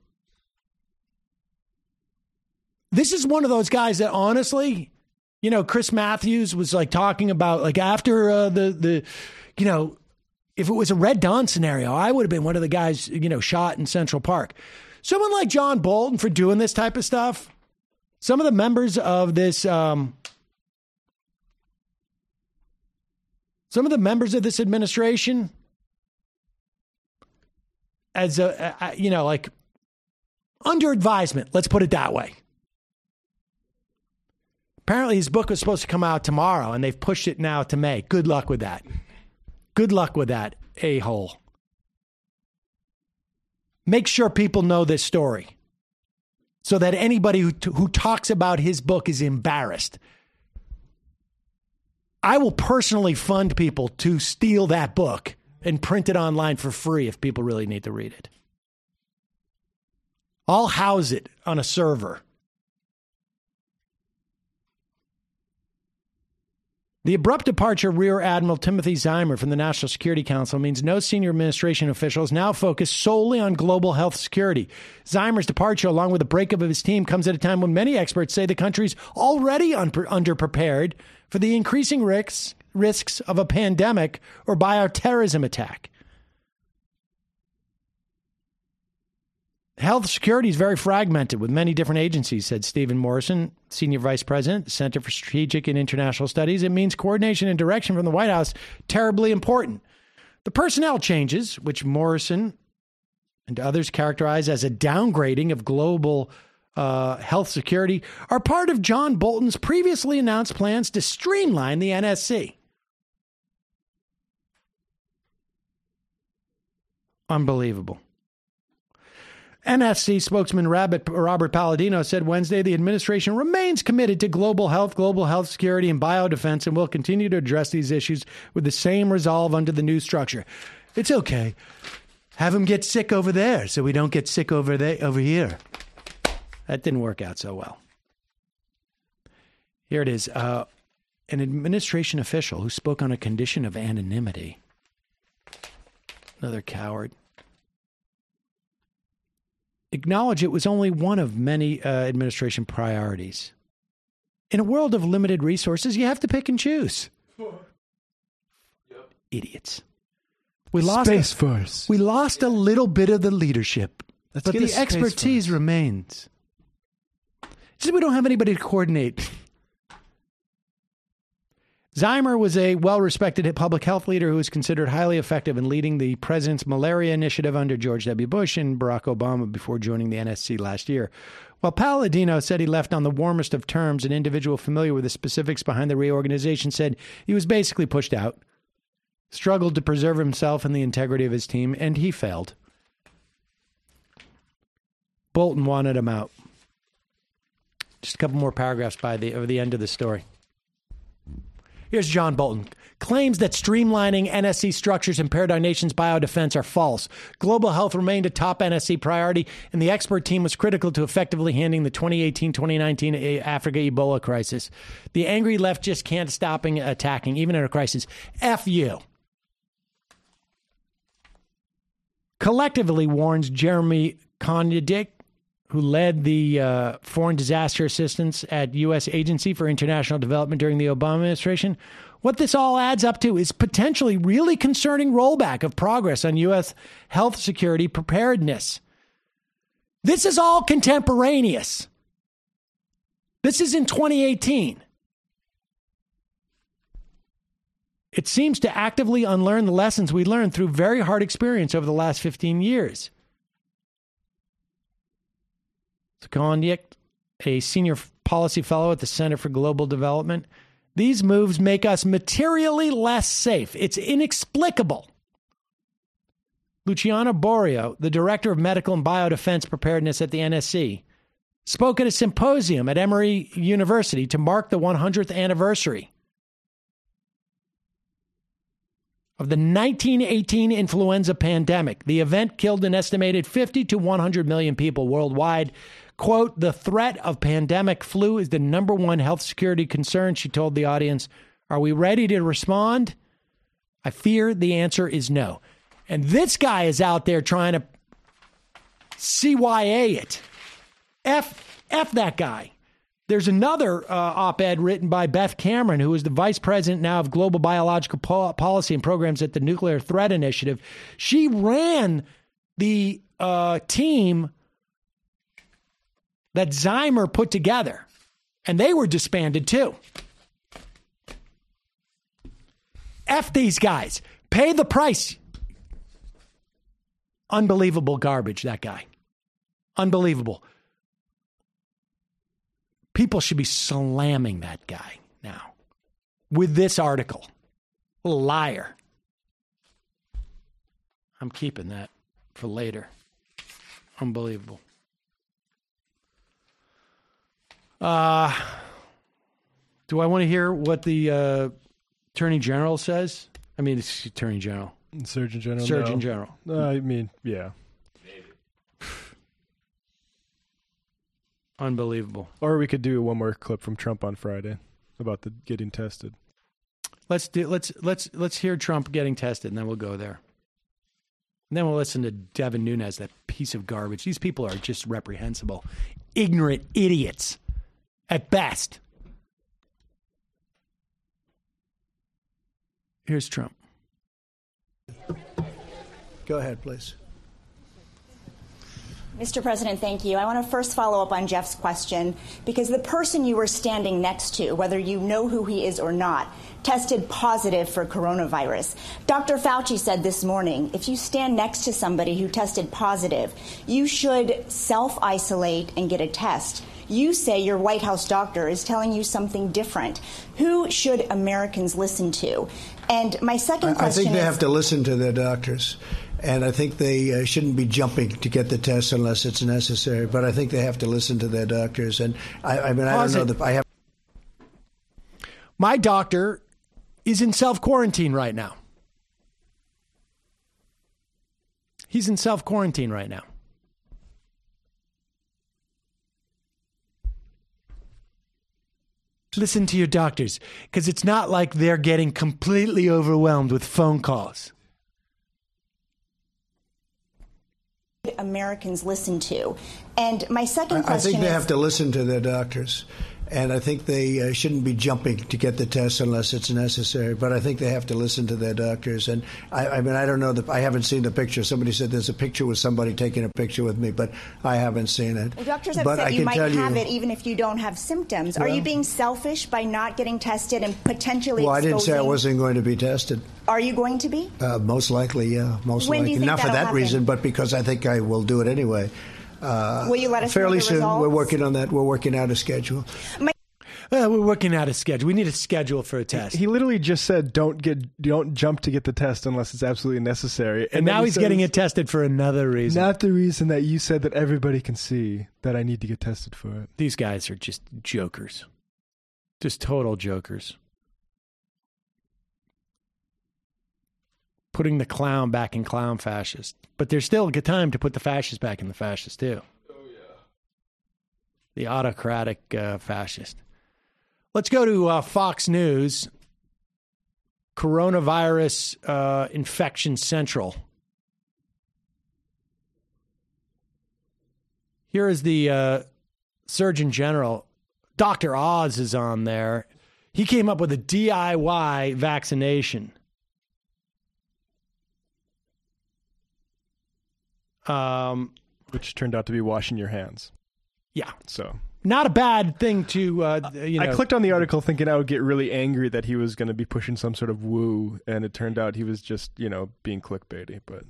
This is one of those guys that honestly, Chris Matthews was talking about after if it was a Red Dawn scenario, I would have been one of the guys, shot in Central Park. Someone like John Bolton for doing this type of stuff. Some of the members of this, administration, as under advisement, let's put it that way. Apparently his book was supposed to come out tomorrow, and they've pushed it now to May. Good luck with that. Good luck with that, a-hole. Make sure people know this story so that anybody who talks about his book is embarrassed. I will personally fund people to steal that book and print it online for free if people really need to read it. I'll house it on a server. The abrupt departure of Rear Admiral Timothy Zimmer from the National Security Council means no senior administration officials now focus solely on global health security. Zimmer's departure, along with the breakup of his team, comes at a time when many experts say the country's already underprepared for the increasing risks of a pandemic or bioterrorism attack. Health security is very fragmented with many different agencies, said Stephen Morrison, Senior Vice President, Center for Strategic and International Studies. It means coordination and direction from the White House, terribly important. The personnel changes, which Morrison and others characterize as a downgrading of global health security, are part of John Bolton's previously announced plans to streamline the NSC. Unbelievable. NSC spokesman Robert Palladino said Wednesday the administration remains committed to global health security, and biodefense, and will continue to address these issues with the same resolve under the new structure. It's okay. Have them get sick over there so we don't get sick over here. That didn't work out so well. Here it is. An administration official who spoke on a condition of anonymity. Another coward. Acknowledge it was only one of many administration priorities. In a world of limited resources, you have to pick and choose. Idiots. We lost Space Force. We lost a little bit of the leadership, Let's but get a the Space expertise Force. remains. It's just we don't have anybody to coordinate. Zimmer was a well-respected public health leader who was considered highly effective in leading the president's malaria initiative under George W. Bush and Barack Obama before joining the NSC last year. While Palladino said he left on the warmest of terms, an individual familiar with the specifics behind the reorganization said he was basically pushed out, struggled to preserve himself and the integrity of his team, and he failed. Bolton wanted him out. Just a couple more paragraphs by the end of the story. Here's John Bolton. Claims that streamlining NSC structures impaired our nation's biodefense are false. Global health remained a top NSC priority, and the expert team was critical to effectively handling the 2018-2019 Africa Ebola crisis. The angry left just can't stop attacking, even in a crisis. F you. Collectively, warns Jeremy Konyadik, who led the foreign disaster assistance at U.S. Agency for International Development during the Obama administration. What this all adds up to is potentially really concerning rollback of progress on U.S. health security preparedness. This is all contemporaneous. This is in 2018. It seems to actively unlearn the lessons we learned through very hard experience over the last 15 years. Konyak, a senior policy fellow at the Center for Global Development. These moves make us materially less safe. It's inexplicable. Luciano Borio, the director of medical and biodefense preparedness at the NSC, spoke at a symposium at Emory University to mark the 100th anniversary of the 1918 influenza pandemic. The event killed an estimated 50 to 100 million people worldwide. Quote, the threat of pandemic flu is the number one health security concern, she told the audience. Are we ready to respond? I fear the answer is no. And this guy is out there trying to CYA it. F that guy. There's another op-ed written by Beth Cameron, who is the vice president now of global biological policy and programs at the Nuclear Threat Initiative. She ran the team that Zimmer put together, and they were disbanded too. F these guys. Pay the price. Unbelievable garbage, that guy. Unbelievable. People should be slamming that guy now with this article. Liar. I'm keeping that for later. Unbelievable. Do I want to hear what the Attorney General says? I mean, it's Attorney General. Surgeon General. Surgeon General. I mean, yeah. Unbelievable. Or we could do one more clip from Trump on Friday about the getting tested. Let's hear Trump getting tested, and then we'll go there. And then we'll listen to Devin Nunes, that piece of garbage. These people are just reprehensible, ignorant idiots at best. Here's Trump. Go ahead, please. Mr. President, thank you. I want to first follow up on Jeff's question because the person you were standing next to, whether you know who he is or not, tested positive for coronavirus. Dr. Fauci said this morning, if you stand next to somebody who tested positive, you should self-isolate and get a test. You say your White House doctor is telling you something different. Who should Americans listen to? And my second question I think they is, have to listen to their doctors. And I think they shouldn't be jumping to get the test unless it's necessary. But I think they have to listen to their doctors. And I don't know that I have. My doctor is in self-quarantine right now. He's in self-quarantine right now. Listen to your doctors, because it's not like they're getting completely overwhelmed with phone calls. Americans listen to. And my second question I think they is, have to listen to their doctors. And I think they shouldn't be jumping to get the test unless it's necessary. But I think they have to listen to their doctors. And I don't know I haven't seen the picture. Somebody said there's a picture with somebody taking a picture with me, but I haven't seen it. Well, doctors have but said I you can might tell have it even if you don't have symptoms. Are Well- you being selfish by not getting tested and potentially Well, I didn't say I exposing- wasn't going to be tested. Are you going to be? Most likely, yeah. Most When do likely. you think Not for that'll that happen? reason, but because I think I will do it anyway. Will you let us know fairly the soon? results? We're working on that. We're working out a schedule. We're working out a schedule. We need a schedule for a test. He literally just said, don't jump to get the test unless it's absolutely necessary. And then now he he's says, getting it tested for another reason. Not the reason that you said that everybody can see that I need to get tested for it. These guys are just jokers. Just total jokers. Putting the clown back in clown fascist. But there's still a good time to put the fascist back in the fascist, too. Oh, yeah. The autocratic fascist. Let's go to Fox News. Coronavirus infection central. Here is the Surgeon General. Dr. Oz is on there. He came up with a DIY vaccination. Which turned out to be washing your hands. Yeah. So not a bad thing to, I clicked on the article thinking I would get really angry that he was going to be pushing some sort of woo, and it turned out he was just, being clickbaity. But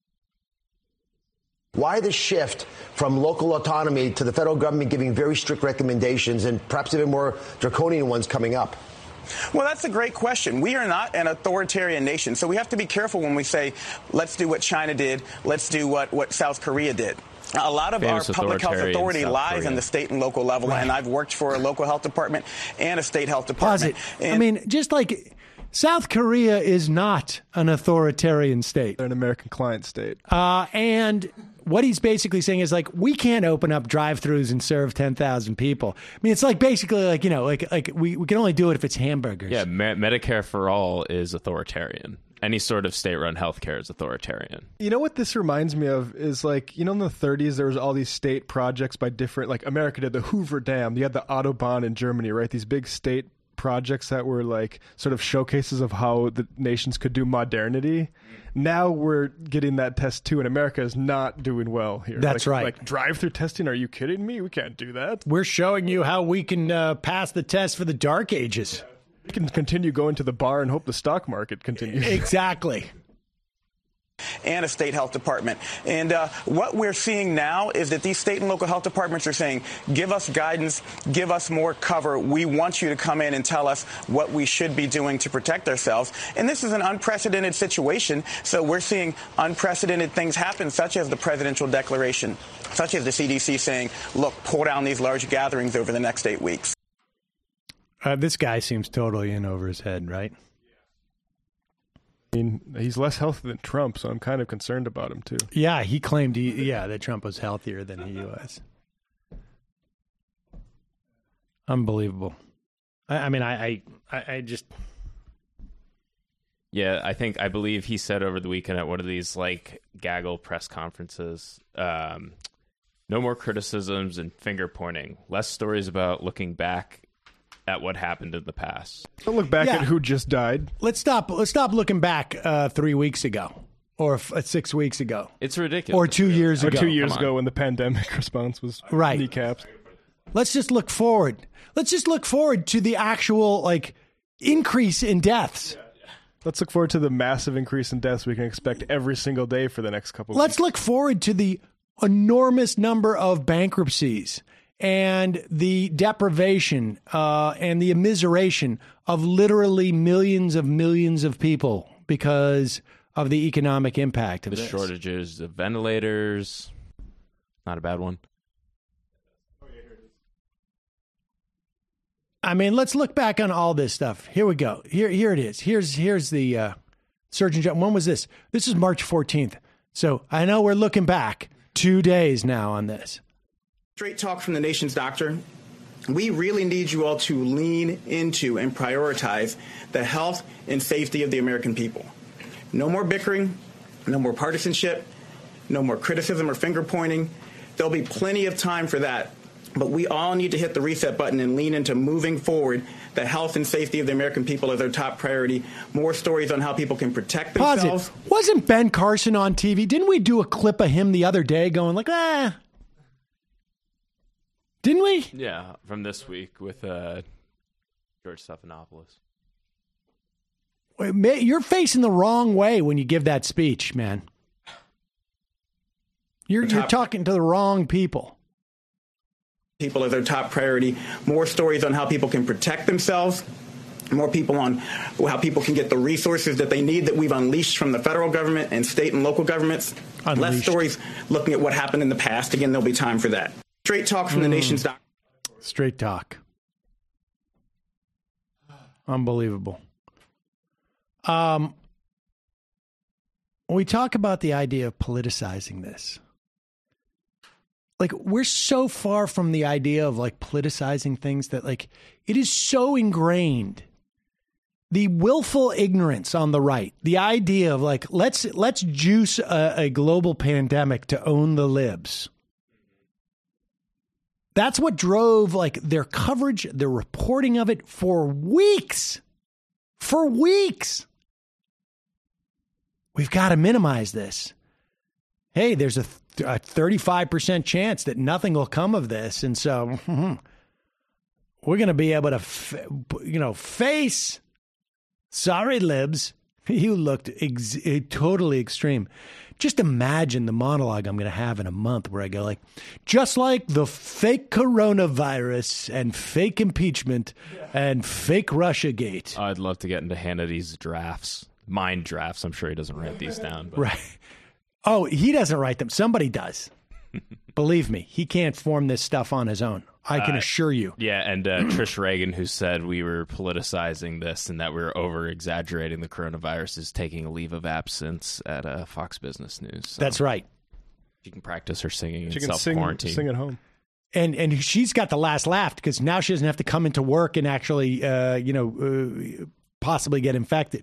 why the shift from local autonomy to the federal government giving very strict recommendations and perhaps even more draconian ones coming up? Well, that's a great question. We are not an authoritarian nation, so we have to be careful when we say, let's do what China did, let's do what South Korea did. A lot of our public health authority lies in the state and local level, and I've worked for a local health department and a state health department. Just like South Korea is not an authoritarian state. They're an American client state. And what he's basically saying is like, we can't open up drive-thrus and serve 10,000 people. I mean, it's like basically like, we can only do it if it's hamburgers. Yeah, Medicare for all is authoritarian. Any sort of state-run healthcare is authoritarian. You know what this reminds me of is like, in the 30s, there was all these state projects by different, like America did the Hoover Dam. You had the Autobahn in Germany, right? These big state projects that were like sort of showcases of how the nations could do modernity. Now we're getting that test too, and America is not doing well here. That's right. Like drive-through testing? Are you kidding me? We can't do that. We're showing you how we can pass the test for the Dark Ages. We can continue going to the bar and hope the stock market continues. Exactly. And a state health department. And what we're seeing now is that these state and local health departments are saying, give us guidance, give us more cover. We want you to come in and tell us what we should be doing to protect ourselves. And this is an unprecedented situation. So we're seeing unprecedented things happen, such as the presidential declaration, such as the CDC saying, look, pull down these large gatherings over the next 8 weeks. This guy seems totally in over his head, right? I mean, he's less healthy than Trump, so I'm kind of concerned about him, too. Yeah, he claimed that Trump was healthier than he was. Unbelievable. I just... Yeah, I believe he said over the weekend at one of these like gaggle press conferences, no more criticisms and finger pointing, less stories about looking back at what happened in the past. Don't look back at who just died. Let's stop looking back 3 weeks ago or 6 weeks ago. It's ridiculous. Or 2 years ago. Or 2 years ago when the pandemic response was kneecapped. Let's just look forward. Let's just look forward to the actual like increase in deaths. Let's look forward to the massive increase in deaths we can expect every single day for the next couple of weeks. Let's look forward to the enormous number of bankruptcies and the deprivation and the immiseration of literally millions of people because of the economic impact of the this. Shortages of ventilators. Not a bad one. I mean, let's look back on all this stuff. Here we go. Here it is. Here's the Surgeon General. When was this? This is March 14th. So I know we're looking back 2 days now on this. Straight talk from the nation's doctor. We really need you all to lean into and prioritize the health and safety of the American people. No more bickering, no more partisanship, no more criticism or finger pointing. There'll be plenty of time for that. But we all need to hit the reset button and lean into moving forward. The health and safety of the American people is our top priority. More stories on how people can protect themselves. Pause it. Wasn't Ben Carson on TV? Didn't we do a clip of him the other day going like, Didn't we? Yeah, from this week with George Stephanopoulos. You're facing the wrong way when you give that speech, man. You're talking to the wrong people. People are their top priority. More stories on how people can protect themselves. More people on how people can get the resources that they need that we've unleashed from the federal government and state and local governments. Unleashed. Less stories looking at what happened in the past. Again, there'll be time for that. Straight talk from the nation's doctor. Straight talk. Unbelievable. We talk about the idea of politicizing this. Like, we're so far from the idea of like politicizing things that like it is so ingrained. The willful ignorance on the right, the idea of like, let's juice a global pandemic to own the libs. That's what drove like their coverage, their reporting of it for weeks. For weeks. We've got to minimize this. Hey, there's a 35% chance that nothing will come of this. And so we're going to be able to, face. Sorry, libs. You looked totally extreme. Just imagine the monologue I'm going to have in a month where I go like, just like the fake coronavirus and fake impeachment and fake Russiagate. I'd love to get into Hannity's drafts, mind drafts. I'm sure he doesn't write these down. But. Right. Oh, he doesn't write them. Somebody does. Believe me, he can't form this stuff on his own. I can assure you. Yeah, and Trish Reagan, who said we were politicizing this and that we were over-exaggerating the coronavirus, is taking a leave of absence at Fox Business News. So that's right. She can practice her singing she in can self-quarantine. Sing at home. And she's got the last laugh because now she doesn't have to come into work and actually, possibly get infected.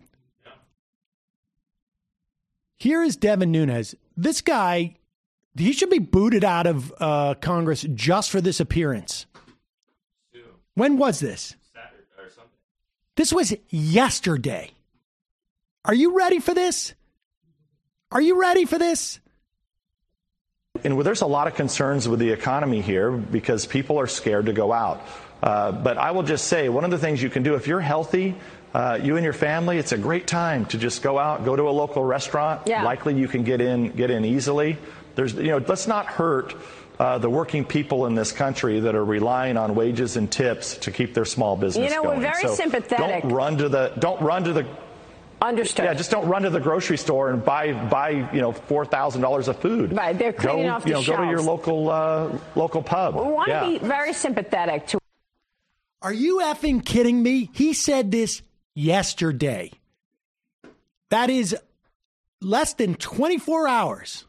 Here is Devin Nunes. This guy, he should be booted out of Congress just for this appearance. When was this? Saturday or Sunday. This was yesterday. Are you ready for this? Are you ready for this? And there's a lot of concerns with the economy here because people are scared to go out. But I will just say, one of the things you can do if you're healthy, you and your family, it's a great time to just go out, go to a local restaurant. Yeah. Likely you can get in easily. Let's not hurt the working people in this country that are relying on wages and tips to keep their small business going. We're very sympathetic. Don't run to the. Understood. Yeah, just don't run to the grocery store and buy $4,000 of food. Right, they're cleaning off the shelves. Go to your local pub. We want to be very sympathetic to. Are you effing kidding me? He said this yesterday. That is less than 24 hours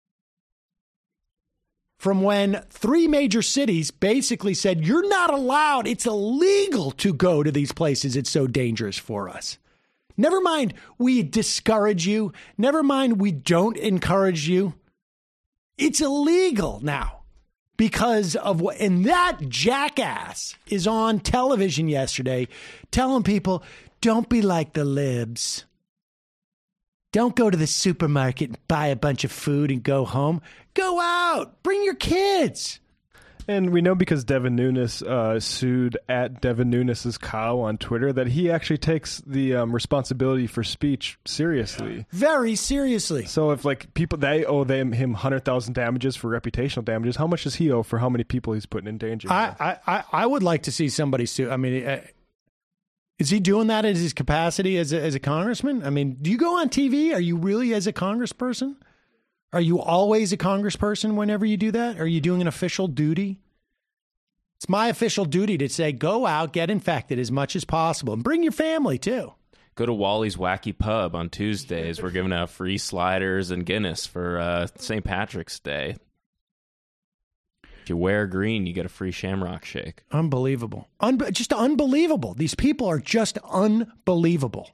from when 3 major cities basically said, you're not allowed. It's illegal to go to these places. It's so dangerous for us. Never mind we discourage you. Never mind we don't encourage you. It's illegal now because of what, and that jackass is on television yesterday telling people, don't be like the libs. Don't go to the supermarket and buy a bunch of food and go home. Go out. Bring your kids. And we know because Devin Nunes sued at Devin Nunes' cow on Twitter that he actually takes the responsibility for speech seriously. Very seriously. So if like people, they owe him 100,000 damages for reputational damages, how much does he owe for how many people he's putting in danger? I would like to see somebody sue. I mean, is he doing that in his capacity as a congressman? I mean, do you go on TV? Are you really as a congressperson? Are you always a congressperson whenever you do that? Are you doing an official duty? It's my official duty to say, go out, get infected as much as possible, and bring your family too. Go to Wally's Wacky Pub on Tuesdays. We're giving out free sliders and Guinness for St. Patrick's Day. If you wear green, you get a free Shamrock Shake. Unbelievable. Just unbelievable. These people are just unbelievable.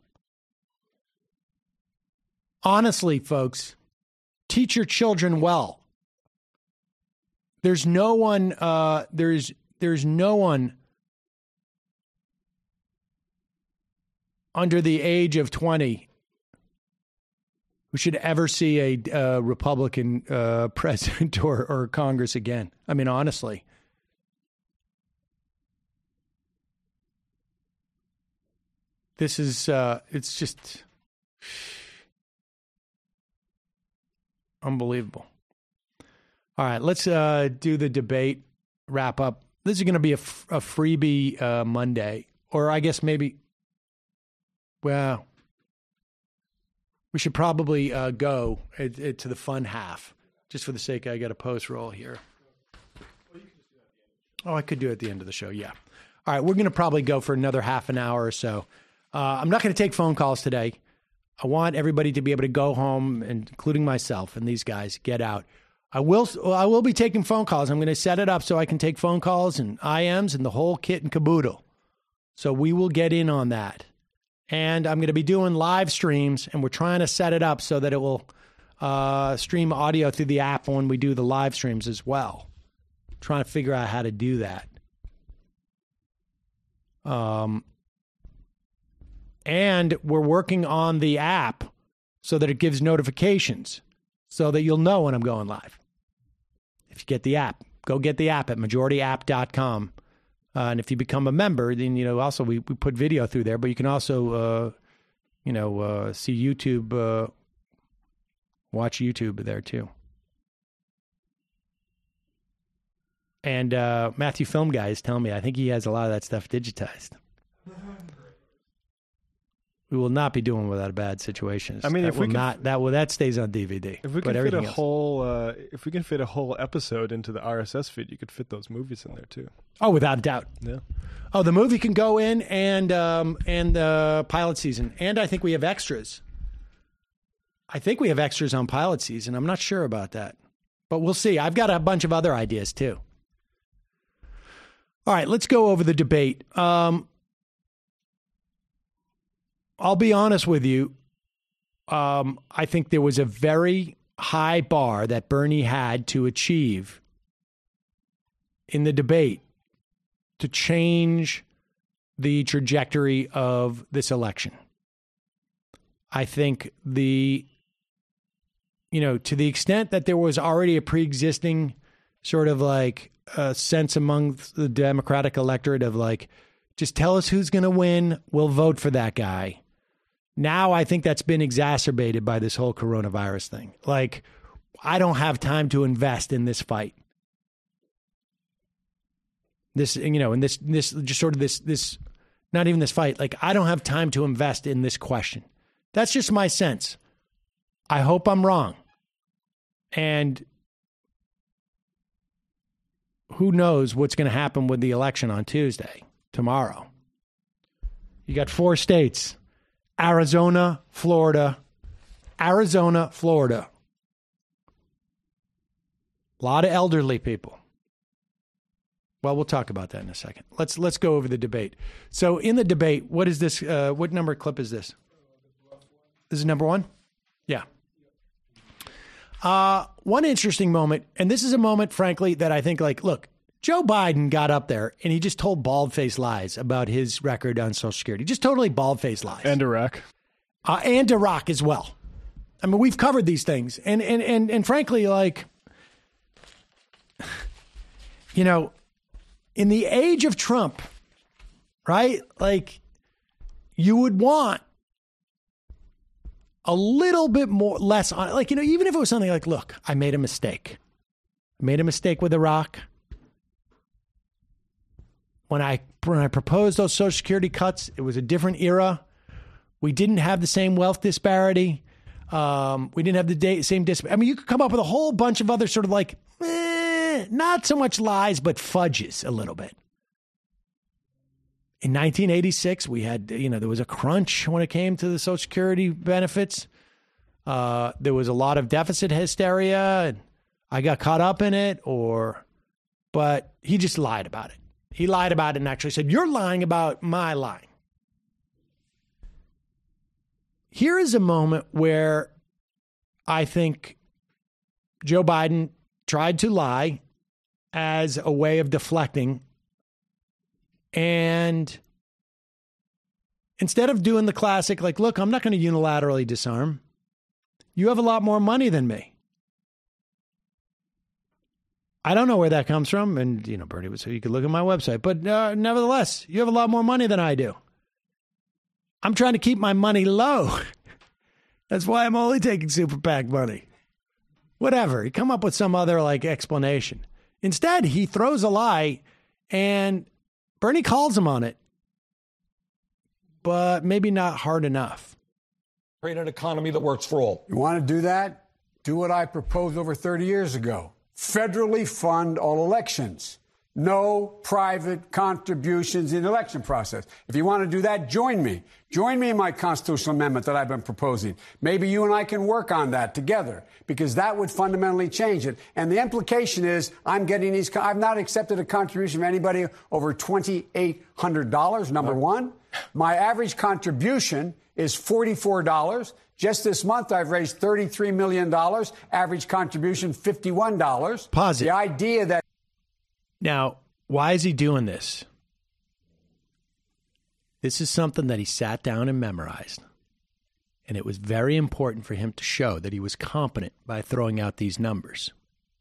Honestly, folks, teach your children well. There's no one, there's no one under the age of 20 who should ever see a Republican president or Congress again. I mean, honestly. This is, it's just unbelievable. All right, let's do the debate wrap up. This is going to be a freebie Monday, or I guess maybe, well, we should probably go to the fun half, just for the sake I got a post roll here. Oh, I could do it at the end of the show, yeah. All right, we're going to probably go for another half an hour or so. I'm not going to take phone calls today. I want everybody to be able to go home, including myself and these guys, get out. I will be taking phone calls. I'm going to set it up so I can take phone calls and IMs and the whole kit and caboodle. So we will get in on that. And I'm going to be doing live streams, and we're trying to set it up so that it will stream audio through the app when we do the live streams as well. Trying to figure out how to do that. And we're working on the app so that it gives notifications so that you'll know when I'm going live. If you get the app, go get the app at majorityapp.com. And if you become a member, then, also we put video through there, but you can also, see YouTube, watch YouTube there too. And Matthew Film Guy is telling me, I think he has a lot of that stuff digitized. We will not be doing without a bad situation. I mean, that stays on DVD. If we can fit a whole episode into the RSS feed, you could fit those movies in there too. Oh, without a doubt. Yeah. Oh, the movie can go in and pilot season, and I think we have extras. I think we have extras on pilot season. I'm not sure about that, but we'll see. I've got a bunch of other ideas too. All right, let's go over the debate. I'll be honest with you. I think there was a very high bar that Bernie had to achieve in the debate to change the trajectory of this election. I think to the extent that there was already a pre-existing sort of like sense among the Democratic electorate of like, just tell us who's going to win, we'll vote for that guy. Now I think that's been exacerbated by this whole coronavirus thing. Like, I don't have time to invest in this fight. This, and this just sort of this, not even this fight. Like, I don't have time to invest in this question. That's just my sense. I hope I'm wrong. And who knows what's going to happen with the election on Tuesday, tomorrow. You got 4 states. Arizona, Florida. A lot of elderly people. Well, we'll talk about that in a second. Let's go over the debate. So in the debate, what is this? What number clip is this? This is number one? Yeah. One interesting moment, and this is a moment, frankly, that I think, like, look, Joe Biden got up there and he just told bald-faced lies about his record on Social Security. Just totally bald-faced lies. And Iraq. And Iraq as well. I mean, we've covered these things. And frankly, like, you know, in the age of Trump, right? Like, you would want a little bit more, less on, like, you know, even if it was something like, look, I made a mistake. I made a mistake with Iraq. When I proposed those Social Security cuts, it was a different era. We didn't have the same wealth disparity. We didn't have the same disparity. I mean, you could come up with a whole bunch of other sort of like, not so much lies, but fudges a little bit. In 1986, we had, you know, there was a crunch when it came to the Social Security benefits. There was a lot of deficit hysteria, and I got caught up in it, but he just lied about it. He lied about it and actually said, you're lying about my line. Here is a moment where I think Joe Biden tried to lie as a way of deflecting. And instead of doing the classic, like, look, I'm not going to unilaterally disarm. You have a lot more money than me. I don't know where that comes from. And, you know, Bernie would say, you could look at my website. But nevertheless, you have a lot more money than I do. I'm trying to keep my money low. That's why I'm only taking super PAC money. Whatever. He come up with some other, like, explanation. Instead, he throws a lie, and Bernie calls him on it, but maybe not hard enough. Create an economy that works for all. You want to do that? Do what I proposed over 30 years ago. Federally fund all elections. No private contributions in the election process. If you want to do that, join me. Join me in my constitutional amendment that I've been proposing. Maybe you and I can work on that together, because that would fundamentally change it. And the implication is I've not accepted a contribution from anybody over $2,800, number one. My average contribution is $44. Just this month, I've raised $33 million. Average contribution, $51. Pause it. The idea that... Now, why is he doing this? This is something that he sat down and memorized. And it was very important for him to show that he was competent by throwing out these numbers.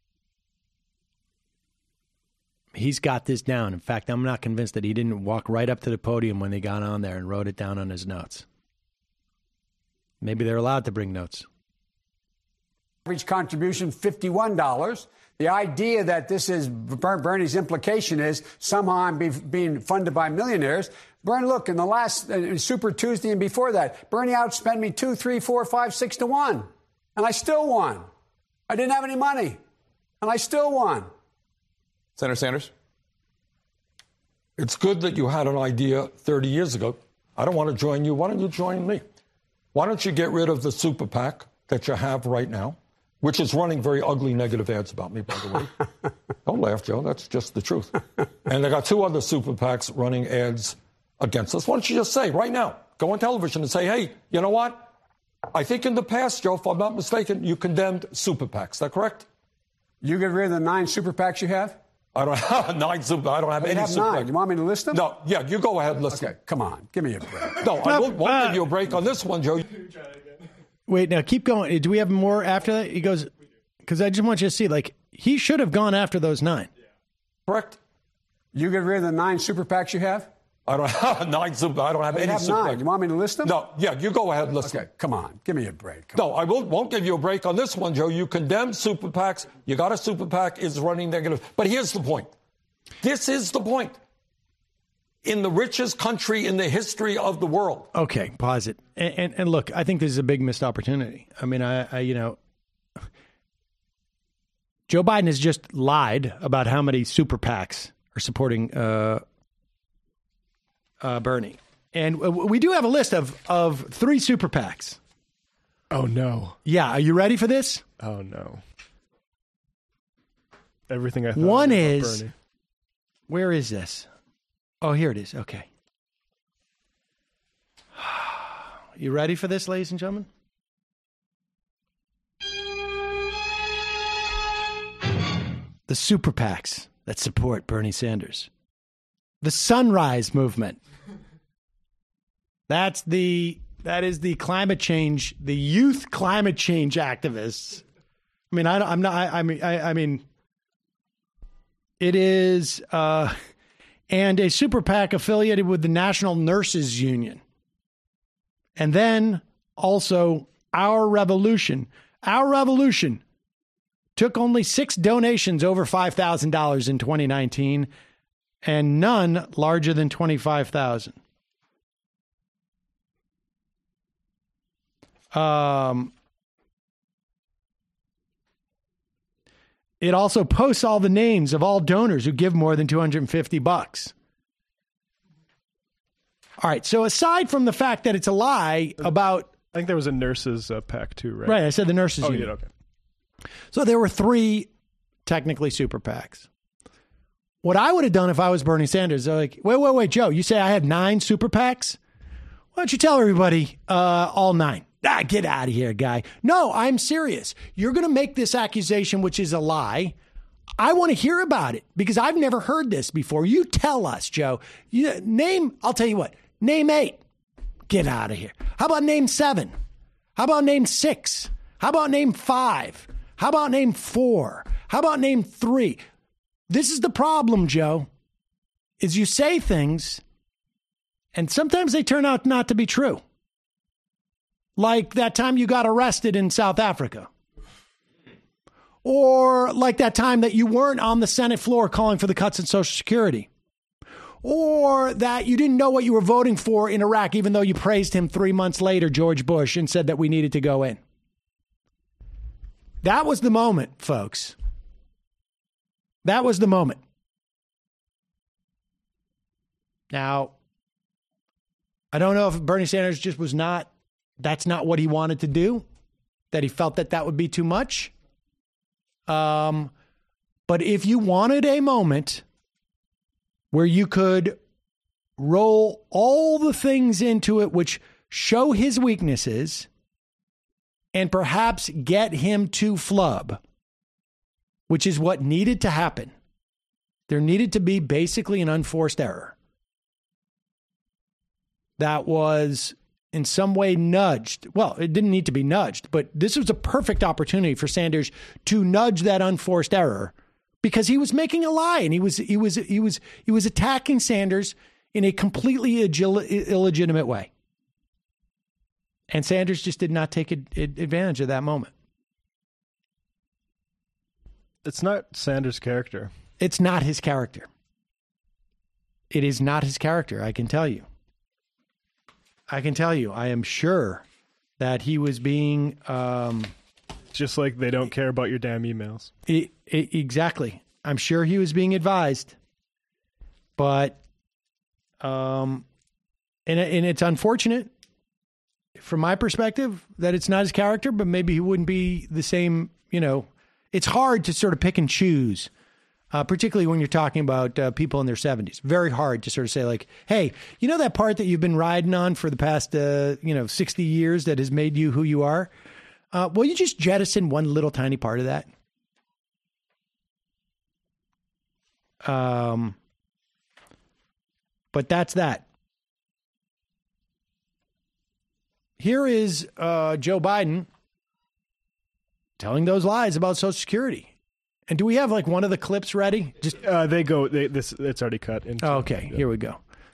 He's got this down. In fact, I'm not convinced that he didn't walk right up to the podium when they got on there and wrote it down on his notes. Maybe they're allowed to bring notes. Average contribution, $51. The idea that this is Bernie's implication is somehow I'm being funded by millionaires. Bernie, look, in the last Super Tuesday and before that, Bernie outspent me 2, 3, 4, 5, 6 to 1. And I still won. I didn't have any money. And I still won. Senator Sanders? It's good that you had an idea 30 years ago. I don't want to join you. Why don't you join me? Why don't you get rid of the super PAC that you have right now, which is running very ugly negative ads about me, by the way. Don't laugh, Joe. That's just the truth. And they got 2 other super PACs running ads against us. Why don't you just say right now, go on television and say, hey, you know what? I think in the past, Joe, if I'm not mistaken, you condemned super PACs. Is that correct? You get rid of the 9 super PACs you have? I don't have 9 super. I don't have any super PACs. You want me to list them? No. Yeah, you go ahead and list them. Okay, come on. Give me a break. No, I won't give you a break on this one, Joe. Wait, now keep going. Do we have more after that? He goes, because I just want you to see, like, he should have gone after those 9. Correct. You get rid of the 9 super PACs you have? I don't have 9 super. I don't have any super 9. You want me to list them? No. Yeah, you go ahead and list them. Okay, come on. Give me a break. No, I won't give you a break on this one, Joe. You condemned super PACs. You got a super PAC is running negative. But here's the point. This is the point. In the richest country in the history of the world. Okay, pause it. And look, I think this is a big missed opportunity. I mean, Joe Biden has just lied about how many super PACs are supporting Bernie. And we do have a list of 3 super PACs. Oh, no. Yeah, are you ready for this? Oh, no. Everything I thought One about is, Bernie. Where is this? Oh, here it is. Okay. You ready for this, ladies and gentlemen? the super PACs that support Bernie Sanders. The Sunrise Movement. That is the climate change, the youth climate change activists. I mean, it is, and a super PAC affiliated with the National Nurses Union. And then also Our Revolution. Our Revolution took only 6 donations over $5,000 in 2019 and none larger than $25,000. It also posts all the names of all donors who give more than $250. All right. So aside from the fact that it's a lie about, I think there was a nurses PAC too, right? Right. I said the nurses union. Yeah, okay. So there were 3 technically super PACs. What I would have done if I was Bernie Sanders, they're like, wait, Joe, you say I have 9 super PACs? Why don't you tell everybody all 9? Get out of here, guy. No, I'm serious. You're going to make this accusation, which is a lie. I want to hear about it because I've never heard this before. You tell us, Joe. I'll tell you what, name 8. Get out of here. How about name 7? How about name 6? How about name 5? How about name 4? How about name 3? This is the problem, Joe, is you say things and sometimes they turn out not to be true. Like that time you got arrested in South Africa. Or like that time that you weren't on the Senate floor calling for the cuts in Social Security. Or that you didn't know what you were voting for in Iraq, even though you praised him 3 months later, George Bush, and said that we needed to go in. That was the moment, folks. That was the moment. Now, I don't know if Bernie Sanders just was not, that's not what he wanted to do, that he felt that would be too much. But if you wanted a moment where you could roll all the things into it which show his weaknesses and perhaps get him to flub, which is what needed to happen. There needed to be basically an unforced error that was in some way nudged. Well, it didn't need to be nudged, but this was a perfect opportunity for Sanders to nudge that unforced error because he was making a lie and he was attacking Sanders in a completely illegitimate way. And Sanders just did not take advantage of that moment. It's not Sanders' character. It's not his character. It is not his character, I can tell you. I am sure that he was being... just like they don't care about your damn emails. Exactly. I'm sure he was being advised. But... and it's unfortunate from my perspective that it's not his character, but maybe he wouldn't be the same, It's hard to sort of pick and choose. Particularly when you're talking about people in their 70s. Very hard to sort of say like, hey, you know that part that you've been riding on for the past, 60 years that has made you who you are? Will you just jettison one little tiny part of that? But that's that. Here is Joe Biden telling those lies about Social Security. And do we have like one of the clips ready? Just it's already cut. Okay, here we go.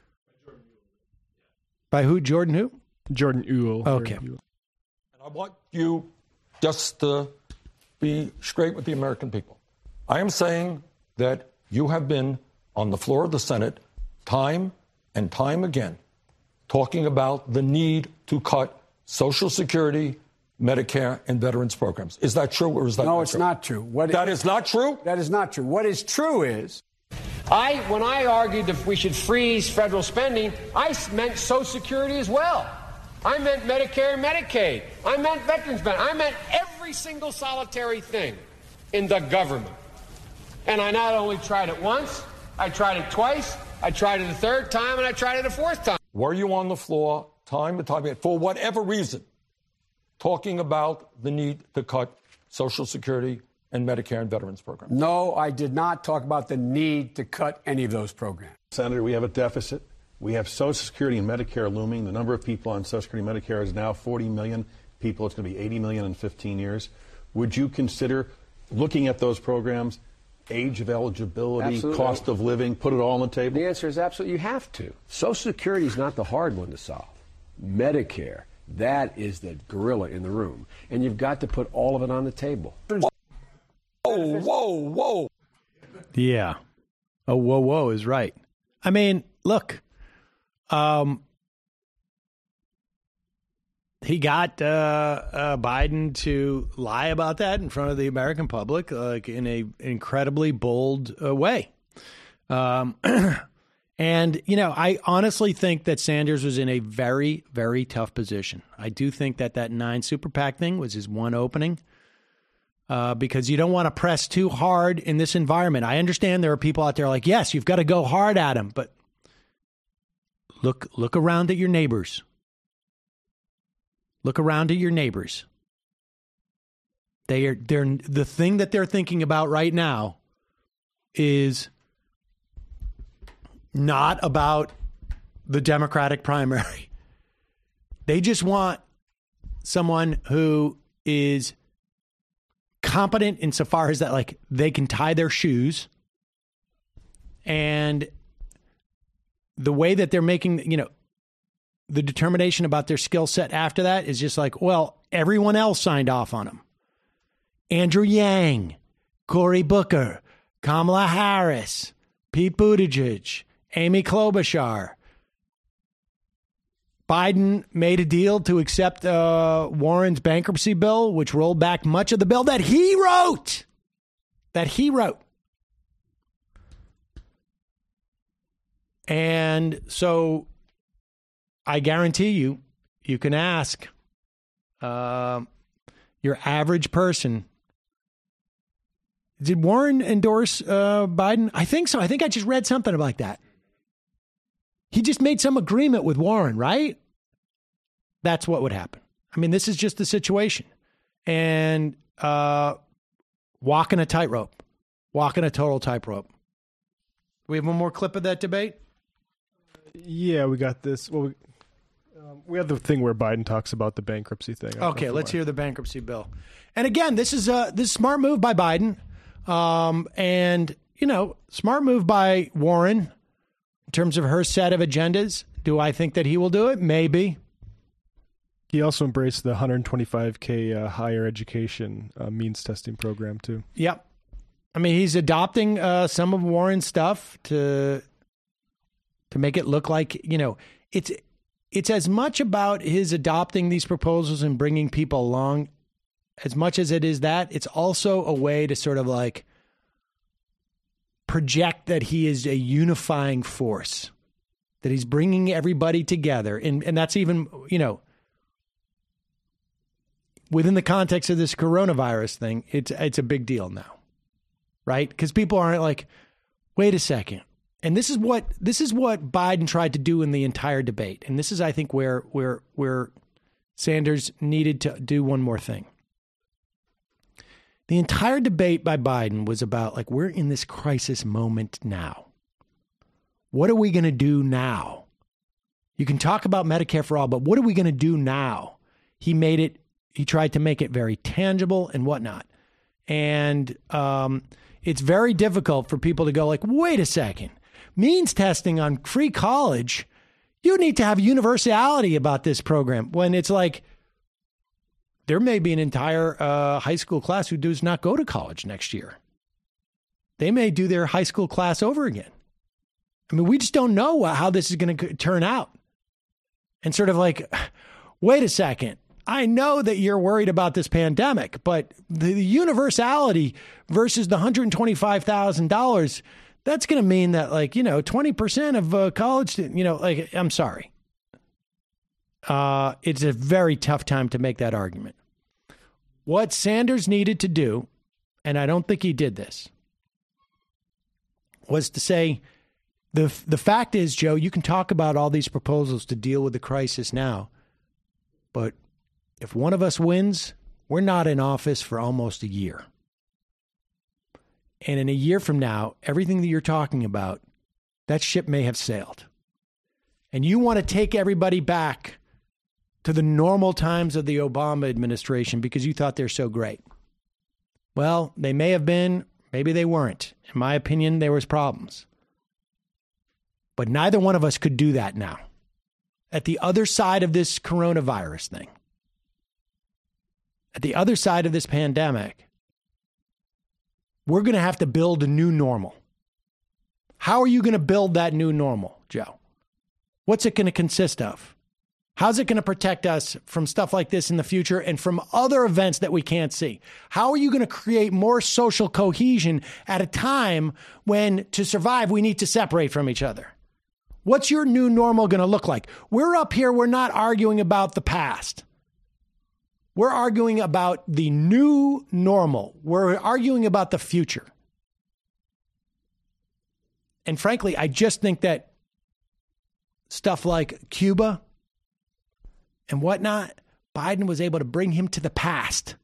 By who? Jordan who? Jordan Uhl. Okay. And I want you just to be straight with the American people. I am saying that you have been on the floor of the Senate time and time again talking about the need to cut Social Security, Medicare, and veterans programs. Is that true or is that not true? No, it's not true. That is not true? That is not true. What is true is... When I argued that we should freeze federal spending, I meant Social Security as well. I meant Medicare and Medicaid. I meant veterans benefits. I meant every single solitary thing in the government. And I not only tried it once, I tried it twice, I tried it a third time, and I tried it a fourth time. Were you on the floor time and time again, for whatever reason, talking about the need to cut Social Security and Medicare and Veterans programs. No, I did not talk about the need to cut any of those programs. Senator, we have a deficit. We have Social Security and Medicare looming. The number of people on Social Security and Medicare is now 40 million people. It's going to be 80 million in 15 years. Would you consider looking at those programs, age of eligibility, Absolutely. cost of living, put it all on the table? The answer is absolutely you have to. Social Security is not the hard one to solve. Medicare, that is the gorilla in the room. And you've got to put all of it on the table. Whoa. Yeah. Oh, whoa is right. I mean, look, he got Biden to lie about that in front of the American public, like in a incredibly bold way. And, you know, I honestly think that Sanders was in a very, very tough position. I do think that 9 super PAC thing was his one opening. Because you don't want to press too hard in this environment. I understand there are people out there like, yes, you've got to go hard at him, but look around at your neighbors. Look around at your neighbors. They're the thing that they're thinking about right now is not about the Democratic primary. They just want someone who is competent insofar as that, like, they can tie their shoes, and the way that they're making, you know, the determination about their skill set after that is just like, well, everyone else signed off on them. Andrew Yang, Cory Booker, Kamala Harris, Pete Buttigieg, Amy Klobuchar. Biden made a deal to accept Warren's bankruptcy bill, which rolled back much of the bill that he wrote. And so I guarantee you can ask your average person, did Warren endorse Biden? I think so. I think I just read something like that. He just made some agreement with Warren, right? That's what would happen. I mean, this is just the situation. And walking a tightrope, walking a total tightrope. We have one more clip of that debate? Yeah, we got this. Well, we have the thing where Biden talks about the bankruptcy thing. Okay, let's hear the bankruptcy bill. And again, this is smart move by Biden. And, you know, smart move by Warren. In terms of her set of agendas, do I think that he will do it? Maybe. He also embraced the $125K higher education means testing program, too. Yep. I mean, he's adopting some of Warren's stuff to make it look like, you know, it's as much about his adopting these proposals and bringing people along as much as it is that. It's also a way to sort of like project that he is a unifying force, that he's bringing everybody together. And that's even, you know, within the context of this coronavirus thing, it's a big deal now, right? Because people aren't like, wait a second. And this is what Biden tried to do in the entire debate. And this is, I think, where Sanders needed to do one more thing. The entire debate by Biden was about, like, we're in this crisis moment now. What are we going to do now? You can talk about Medicare for all, but what are we going to do now? He tried to make it very tangible and whatnot. And it's very difficult for people to go like, wait a second, means testing on free college, you need to have universality about this program, when it's like, there may be an entire high school class who does not go to college next year. They may do their high school class over again. I mean, we just don't know how this is going to turn out. And sort of like, wait a second. I know that you're worried about this pandemic, but the universality versus the $125,000, that's going to mean that, like, you know, 20% of college, you know, like, I'm sorry. It's a very tough time to make that argument. What Sanders needed to do, and I don't think he did this, was to say, the fact is, Joe, you can talk about all these proposals to deal with the crisis now, but if one of us wins, we're not in office for almost a year. And in a year from now, everything that you're talking about, that ship may have sailed. And you want to take everybody back to the normal times of the Obama administration because you thought they're so great. Well, they may have been, maybe they weren't. In my opinion, there was problems. But neither one of us could do that now. At the other side of this coronavirus thing, at the other side of this pandemic, we're going to have to build a new normal. How are you going to build that new normal, Joe? What's it going to consist of? How's it going to protect us from stuff like this in the future and from other events that we can't see? How are you going to create more social cohesion at a time when, to survive, we need to separate from each other? What's your new normal going to look like? We're up here, we're not arguing about the past. We're arguing about the new normal. We're arguing about the future. And frankly, I just think that stuff like Cuba and whatnot, Biden was able to bring him to the past.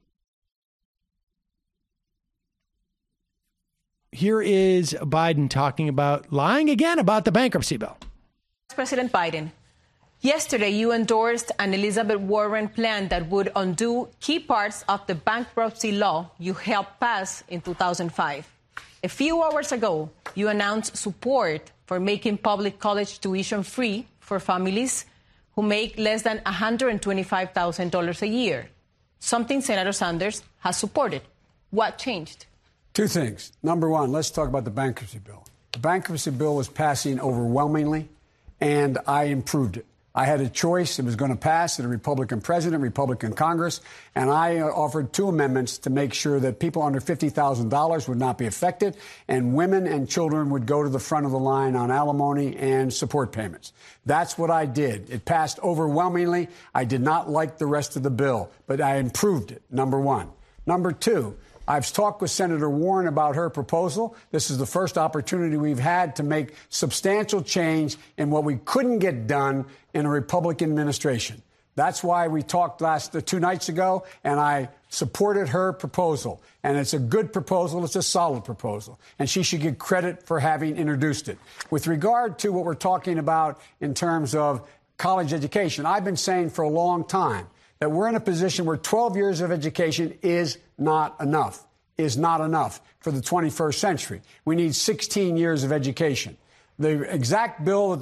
Here is Biden talking about, lying again about the bankruptcy bill. President Biden, yesterday you endorsed an Elizabeth Warren plan that would undo key parts of the bankruptcy law you helped pass in 2005. A few hours ago, you announced support for making public college tuition free for families who make less than $125,000 a year, something Senator Sanders has supported. What changed? Two things. Number one, let's talk about the bankruptcy bill. The bankruptcy bill was passing overwhelmingly, and I improved it. I had a choice. It was going to pass at a Republican president, Republican Congress, and I offered two amendments to make sure that people under $50,000 would not be affected, and women and children would go to the front of the line on alimony and support payments. That's what I did. It passed overwhelmingly. I did not like the rest of the bill, but I improved it, number one. Number two, I've talked with Senator Warren about her proposal. This is the first opportunity we've had to make substantial change in what we couldn't get done in a Republican administration. That's why we talked 2 nights ago, and I supported her proposal. And it's a good proposal. It's a solid proposal. And she should get credit for having introduced it. With regard to what we're talking about in terms of college education, I've been saying for a long time that we're in a position where 12 years of education is not enough for the 21st century. We need 16 years of education. The exact bill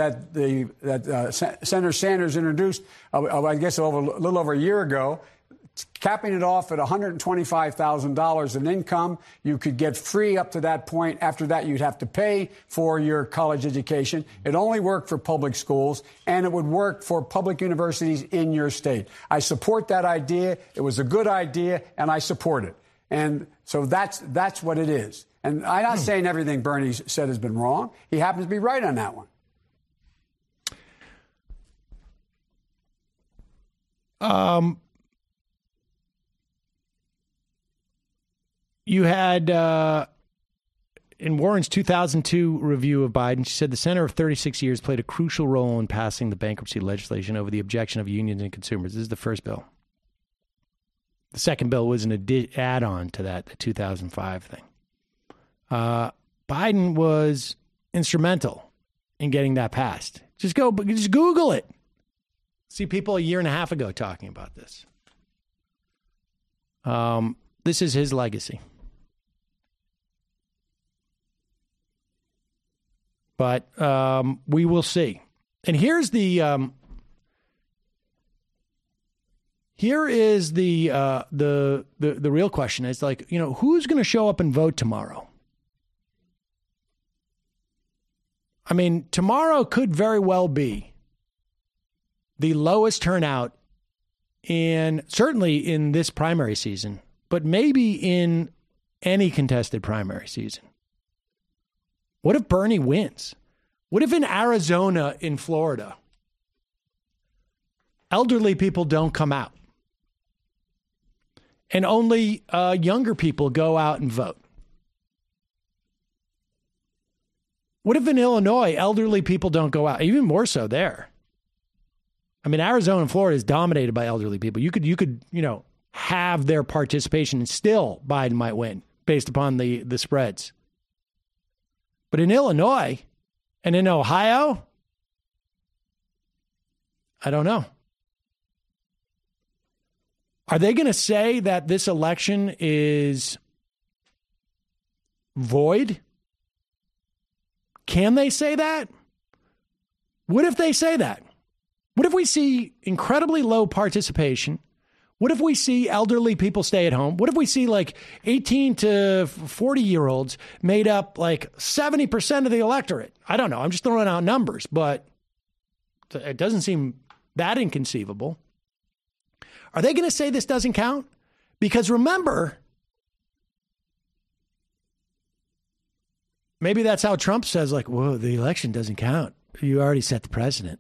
that Senator Sanders introduced, I guess a little over a year ago, capping it off at $125,000 in income. You could get free up to that point. After that, you'd have to pay for your college education. It only worked for public schools, and it would work for public universities in your state. I support that idea. It was a good idea, and I support it. And so that's what it is. And I'm not saying everything Bernie said has been wrong. He happens to be right on that one. You had, in Warren's 2002 review of Biden, she said the Center of 36 years played a crucial role in passing the bankruptcy legislation over the objection of unions and consumers. This is the first bill. The second bill was an add-on to that, the 2005 thing. Biden was instrumental in getting that passed. Just Google it. See people a year and a half ago talking about this. This is his legacy. But we will see. And here's the real question. It's like, who's going to show up and vote tomorrow? I mean, tomorrow could very well be the lowest turnout certainly in this primary season, but maybe in any contested primary season. What if Bernie wins? What if in Arizona, in Florida, elderly people don't come out and only younger people go out and vote? What if in Illinois, elderly people don't go out? Even more so there. I mean, Arizona and Florida is dominated by elderly people. You could have their participation and still Biden might win based upon the spreads. But in Illinois and in Ohio, I don't know. Are they going to say that this election is void? Can they say that? What if they say that? What if we see incredibly low participation? What if we see elderly people stay at home? What if we see like 18 to 40-year-olds made up like 70% of the electorate? I don't know. I'm just throwing out numbers, but it doesn't seem that inconceivable. Are they going to say this doesn't count? Because remember, maybe that's how Trump says, like, whoa, the election doesn't count. You already set the precedent.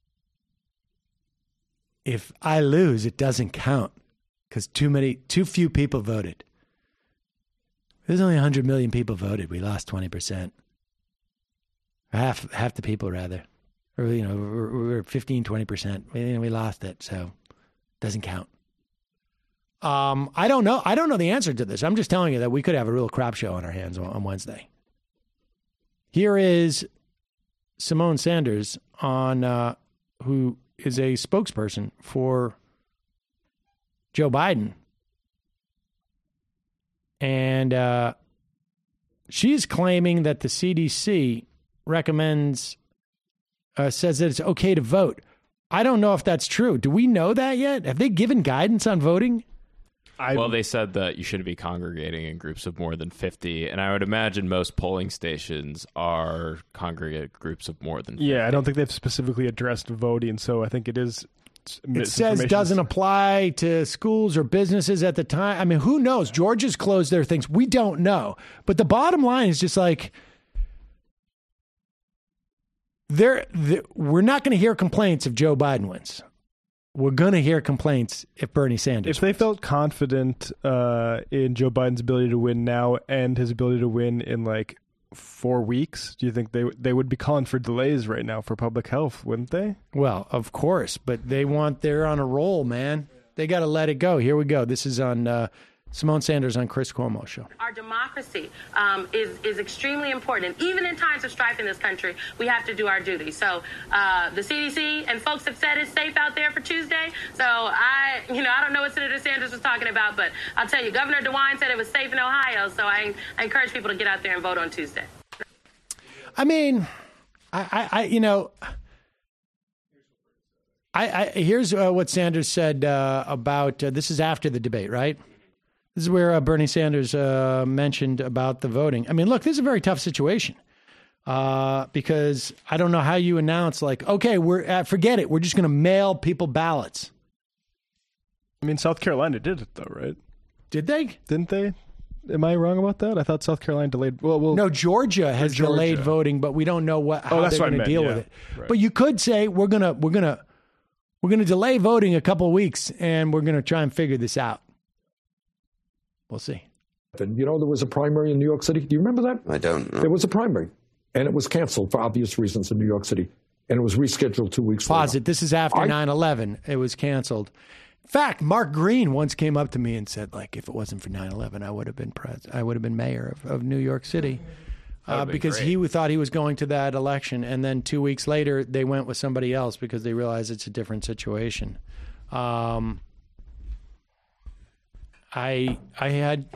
If I lose, it doesn't count because too few people voted. There's only 100 million people voted. We lost 20%. Half the people, rather. Or, we're 15, 20%. We lost it, so it doesn't count. I don't know. I don't know the answer to this. I'm just telling you that we could have a real crap show on our hands on Wednesday. Here is Simone Sanders who is a spokesperson for Joe Biden. And she's claiming that the CDC says that it's okay to vote. I don't know if that's true. Do we know that yet? Have they given guidance on voting? Well, they said that you shouldn't be congregating in groups of more than 50. And I would imagine most polling stations are congregate groups of more than 50. Yeah, I don't think they've specifically addressed voting, so I think it is. It says doesn't apply to schools or businesses at the time. I mean, who knows? Georgia's closed their things. We don't know. But the bottom line is just like, we're not going to hear complaints if Joe Biden wins. We're going to hear complaints if Bernie Sanders If they felt confident in Joe Biden's ability to win now and his ability to win in like 4 weeks, do you think they would be calling for delays right now for public health, wouldn't they? Well, of course, but they're on a roll, man. They got to let it go. Here we go. This is on Simone Sanders on Chris Cuomo Show. Our democracy is extremely important. And even in times of strife in this country, we have to do our duty. So the CDC and folks have said it's safe out there for Tuesday. So I don't know what Senator Sanders was talking about, but I'll tell you, Governor DeWine said it was safe in Ohio. So I encourage people to get out there and vote on Tuesday. I mean, here's what Sanders said about, this is after the debate, right? This is where Bernie Sanders mentioned about the voting. I mean, look, this is a very tough situation because I don't know how you announce like, okay, forget it. We're just going to mail people ballots. I mean, South Carolina did it though, right? Did they? Didn't they? Am I wrong about that? I thought South Carolina delayed. Well, no, Georgia has delayed voting, but we don't know how they're going to deal with it. Right. But you could say we're gonna delay voting a couple of weeks, and we're going to try and figure this out. We'll see. And there was a primary in New York City. Do you remember that? I don't know. There was a primary, and it was canceled for obvious reasons in New York City, and it was rescheduled 2 weeks later. Pause it. This is after 9/11. It was canceled. In fact, Mark Green once came up to me and said, like, if it wasn't for 9/11, I would have been I would have been mayor of New York City because he thought he was going to that election. And then 2 weeks later, they went with somebody else because they realized it's a different situation. I had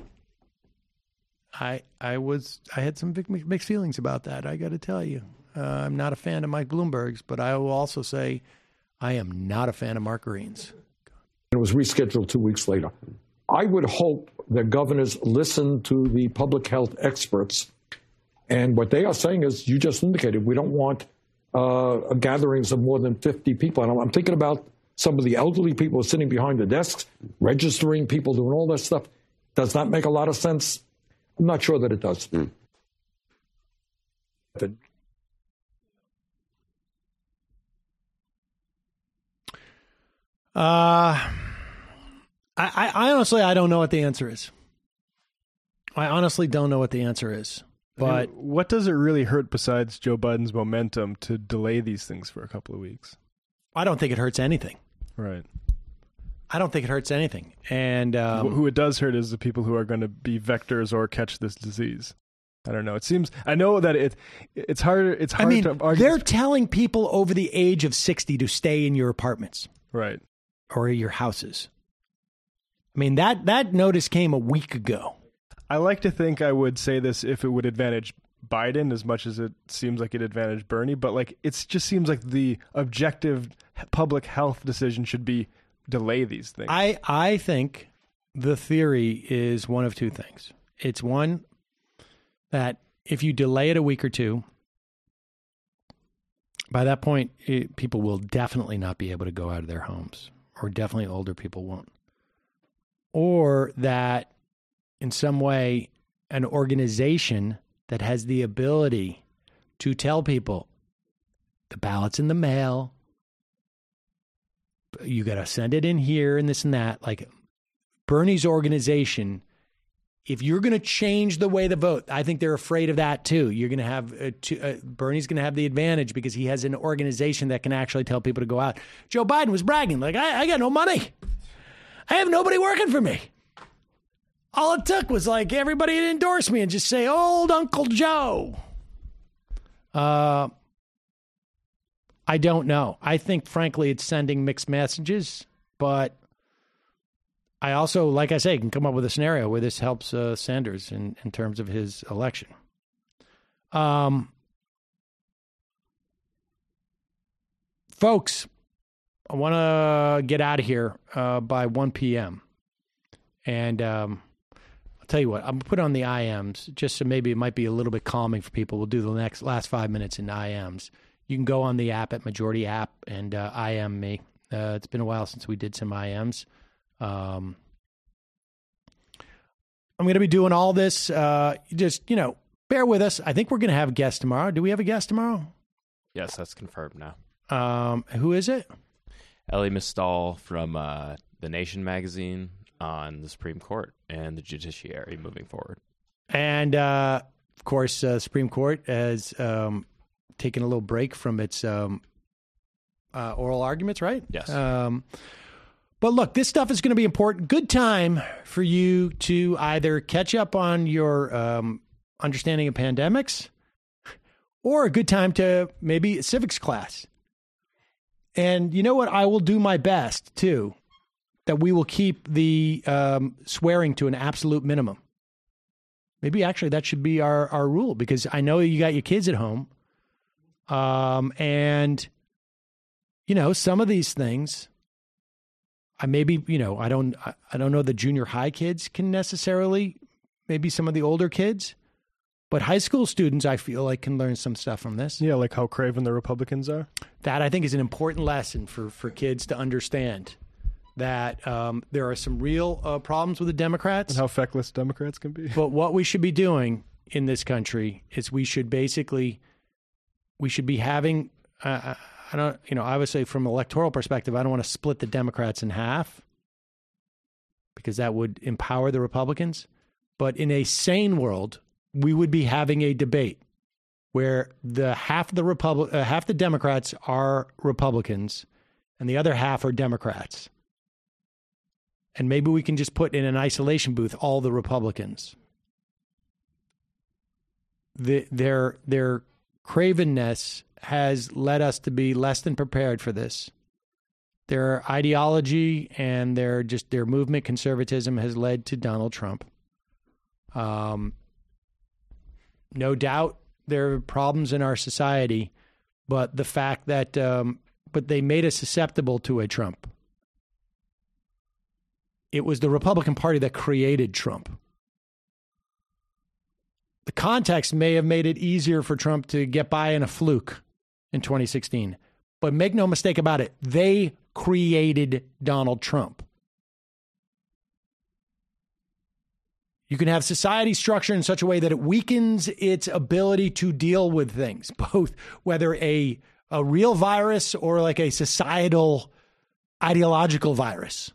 some mixed feelings about that. I got to tell you, I'm not a fan of Mike Bloomberg's, but I will also say I am not a fan of Mark Green's. It was rescheduled 2 weeks later. I would hope that governors listen to the public health experts, and what they are saying is, you just indicated, we don't want gatherings of more than 50 people. And I'm thinking about some of the elderly people sitting behind the desks, registering people, doing all that stuff. Does that make a lot of sense? I'm not sure that it does. I honestly, I don't know what the answer is. I honestly don't know what the answer is. But what does it really hurt besides Joe Biden's momentum to delay these things for a couple of weeks? I don't think it hurts anything. Right. I don't think it hurts anything. And who it does hurt is the people who are going to be vectors or catch this disease. I don't know. It seems. I know that it's hard. It's hard. I mean, to argue. they're telling people over the age of 60 to stay in your apartments, right, or your houses. I mean, that notice came a week ago. I like to think I would say this if it would advantage Biden as much as it seems like it advantaged Bernie, but like it just seems like the objective public health decision should be delay these things. I think the theory is one of two things. It's one that if you delay it a week or two, by that point, people will definitely not be able to go out of their homes, or definitely older people won't. Or that in some way, an organization that has the ability to tell people the ballot's in the mail, you got to send it in here and this and that. Like Bernie's organization, if you're going to change the way the vote, I think they're afraid of that too. You're going to have Bernie's going to have the advantage because he has an organization that can actually tell people to go out. Joe Biden was bragging like, I got no money. I have nobody working for me. All it took was like everybody to endorse me and just say, old Uncle Joe. I don't know. I think, frankly, it's sending mixed messages. But I also, like I say, can come up with a scenario where this helps Sanders in terms of his election. Folks, I want to get out of here by 1 p.m. And I'll tell you what, I'm going to put on the IMs just so maybe it might be a little bit calming for people. We'll do the last 5 minutes in IMs. You can go on the app at Majority App and IM me. It's been a while since we did some IMs. I'm going to be doing all this. Just, bear with us. I think we're going to have a guest tomorrow. Do we have a guest tomorrow? Yes, that's confirmed now. Who is it? Elie Mystal from The Nation magazine on the Supreme Court and the judiciary moving forward. And, of course, Supreme Court has taken a little break from its oral arguments, right? Yes. But look, this stuff is going to be important. Good time for you to either catch up on your understanding of pandemics or a good time to maybe a civics class. And you know what? I will do my best, too, that we will keep the swearing to an absolute minimum. Maybe actually that should be our rule, because I know you got your kids at home. And, some of these things, I don't know the junior high kids can necessarily, maybe some of the older kids, but high school students, I feel like, can learn some stuff from this. Yeah, like how craven the Republicans are. That, I think, is an important lesson for kids to understand that there are some real problems with the Democrats. And how feckless Democrats can be. But what we should be doing in this country is we should be having, I would say from an electoral perspective, I don't want to split the Democrats in half because that would empower the Republicans. But in a sane world, we would be having a debate where half the Democrats are Republicans and the other half are Democrats. And maybe we can just put in an isolation booth all the Republicans. Their cravenness has led us to be less than prepared for this. Their ideology and their movement conservatism has led to Donald Trump. No doubt there are problems in our society, but the fact that but they made us susceptible to a Trump. It was the Republican Party that created Trump. The context may have made it easier for Trump to get by in a fluke in 2016. But make no mistake about it, they created Donald Trump. You can have society structured in such a way that it weakens its ability to deal with things, both whether a real virus or like a societal ideological virus.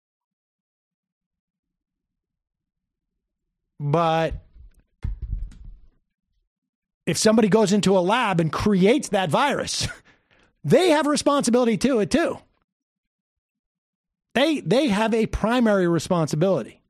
But if somebody goes into a lab and creates that virus, they have a responsibility to it too. They have a primary responsibility.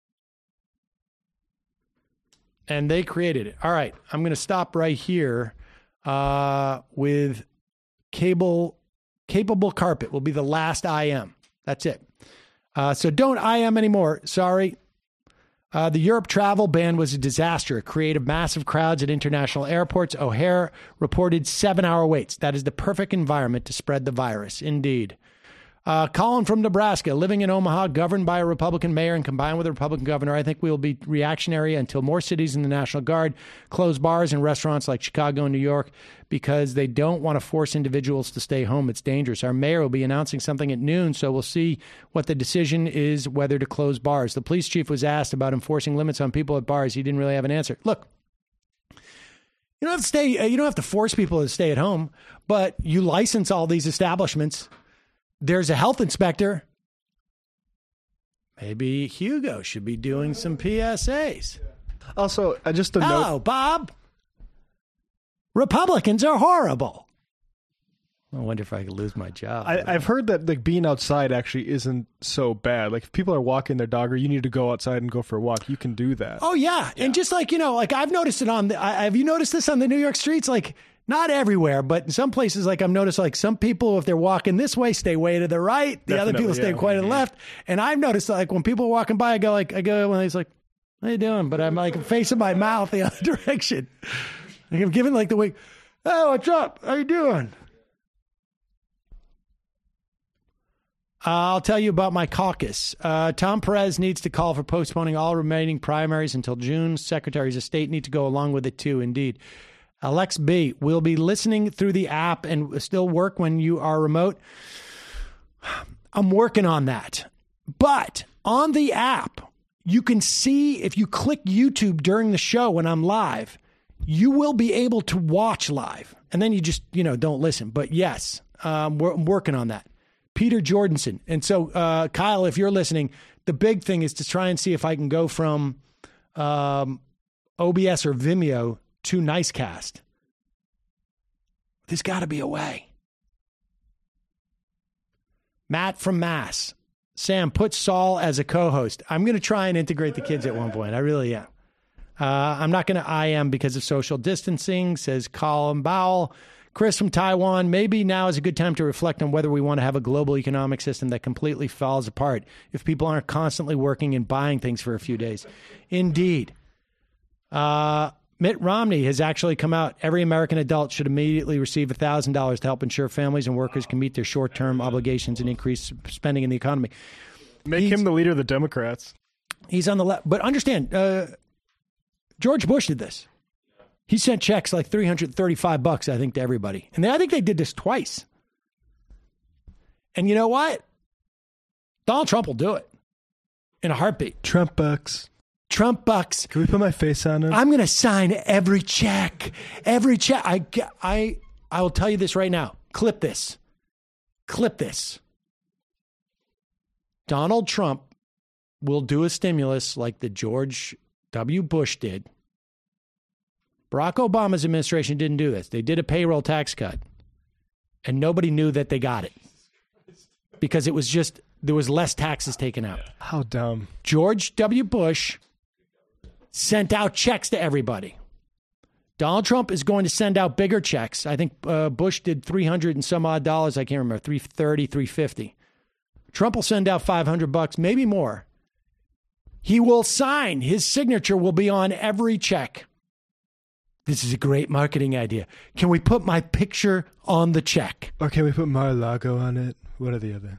And they created it. All right, I'm going to stop right here with Capable Carpet will be the last IM. That's it. So don't IM anymore. Sorry. The Europe travel ban was a disaster. It created massive crowds at international airports. O'Hare reported 7-hour waits. That is the perfect environment to spread the virus. Indeed. Colin from Nebraska, living in Omaha, governed by a Republican mayor and combined with a Republican governor. I think we will be reactionary until more cities in the National Guard close bars and restaurants like Chicago and New York because they don't want to force individuals to stay home. It's dangerous. Our mayor will be announcing something at noon, so we'll see what the decision is whether to close bars. The police chief was asked about enforcing limits on people at bars. He didn't really have an answer. Look, you don't have to stay. You don't have to force people to stay at home, but you license all these establishments. There's a health inspector. Maybe Hugo should be doing some PSAs. Also, just a note. Hello, Bob. Republicans are horrible. I wonder if I could lose my job. I've heard that like being outside actually isn't so bad. Like if people are walking their dog or you need to go outside and go for a walk, you can do that. Oh, yeah. And just like, like I've noticed it have you noticed this on the New York streets? Like, not everywhere, but in some places, like I've noticed, like some people, if they're walking this way, stay way to the right. The other people stay quite to the left. And I've noticed, like when people are walking by, I go when he's like, "How you doing?" But I'm like facing my mouth the other direction. Like I'm giving like the wink. "Oh, what's up? How you doing?" I'll tell you about my caucus. Tom Perez needs to call for postponing all remaining primaries until June. Secretaries of State need to go along with it too. Indeed. Alex B, will be listening through the app and still work when you are remote. I'm working on that. But on the app, you can see if you click YouTube during the show when I'm live, you will be able to watch live. And then you just, don't listen. But yes, I'm working on that. Peter Jordanson. And so, Kyle, if you're listening, the big thing is to try and see if I can go from OBS or Vimeo to Nicecast. There's got to be a way. Matt from Mass. Sam, put Saul as a co-host. I'm going to try and integrate the kids at one point. I really am. I'm not going to IM because of social distancing, says Colin Bowell. Chris from Taiwan, maybe now is a good time to reflect on whether we want to have a global economic system that completely falls apart if people aren't constantly working and buying things for a few days. Indeed. Mitt Romney has actually come out. Every American adult should immediately receive $1,000 to help ensure families and workers can meet their short-term obligations and increase spending in the economy. Make him the leader of the Democrats. He's on the left. But understand, George Bush did this. He sent checks like $335, I think, to everybody. And I think they did this twice. And you know what? Donald Trump will do it in a heartbeat. Trump bucks. Trump bucks. Can we put my face on it? I'm going to sign every check. Every check. I will tell you this right now. Clip this. Donald Trump will do a stimulus like the George W. Bush did. Barack Obama's administration didn't do this. They did a payroll tax cut. And nobody knew that they got it. Because it was just, there was less taxes taken out. How dumb. George W. Bush sent out checks to everybody. Donald Trump is going to send out bigger checks. I think Bush did $300 and some odd dollars. I can't remember, $330, $350. Trump will send out $500, maybe more. He will sign. His signature will be on every check. This is a great marketing idea. Can we put my picture on the check? Or can we put Mar-a-Lago on it? What are the other?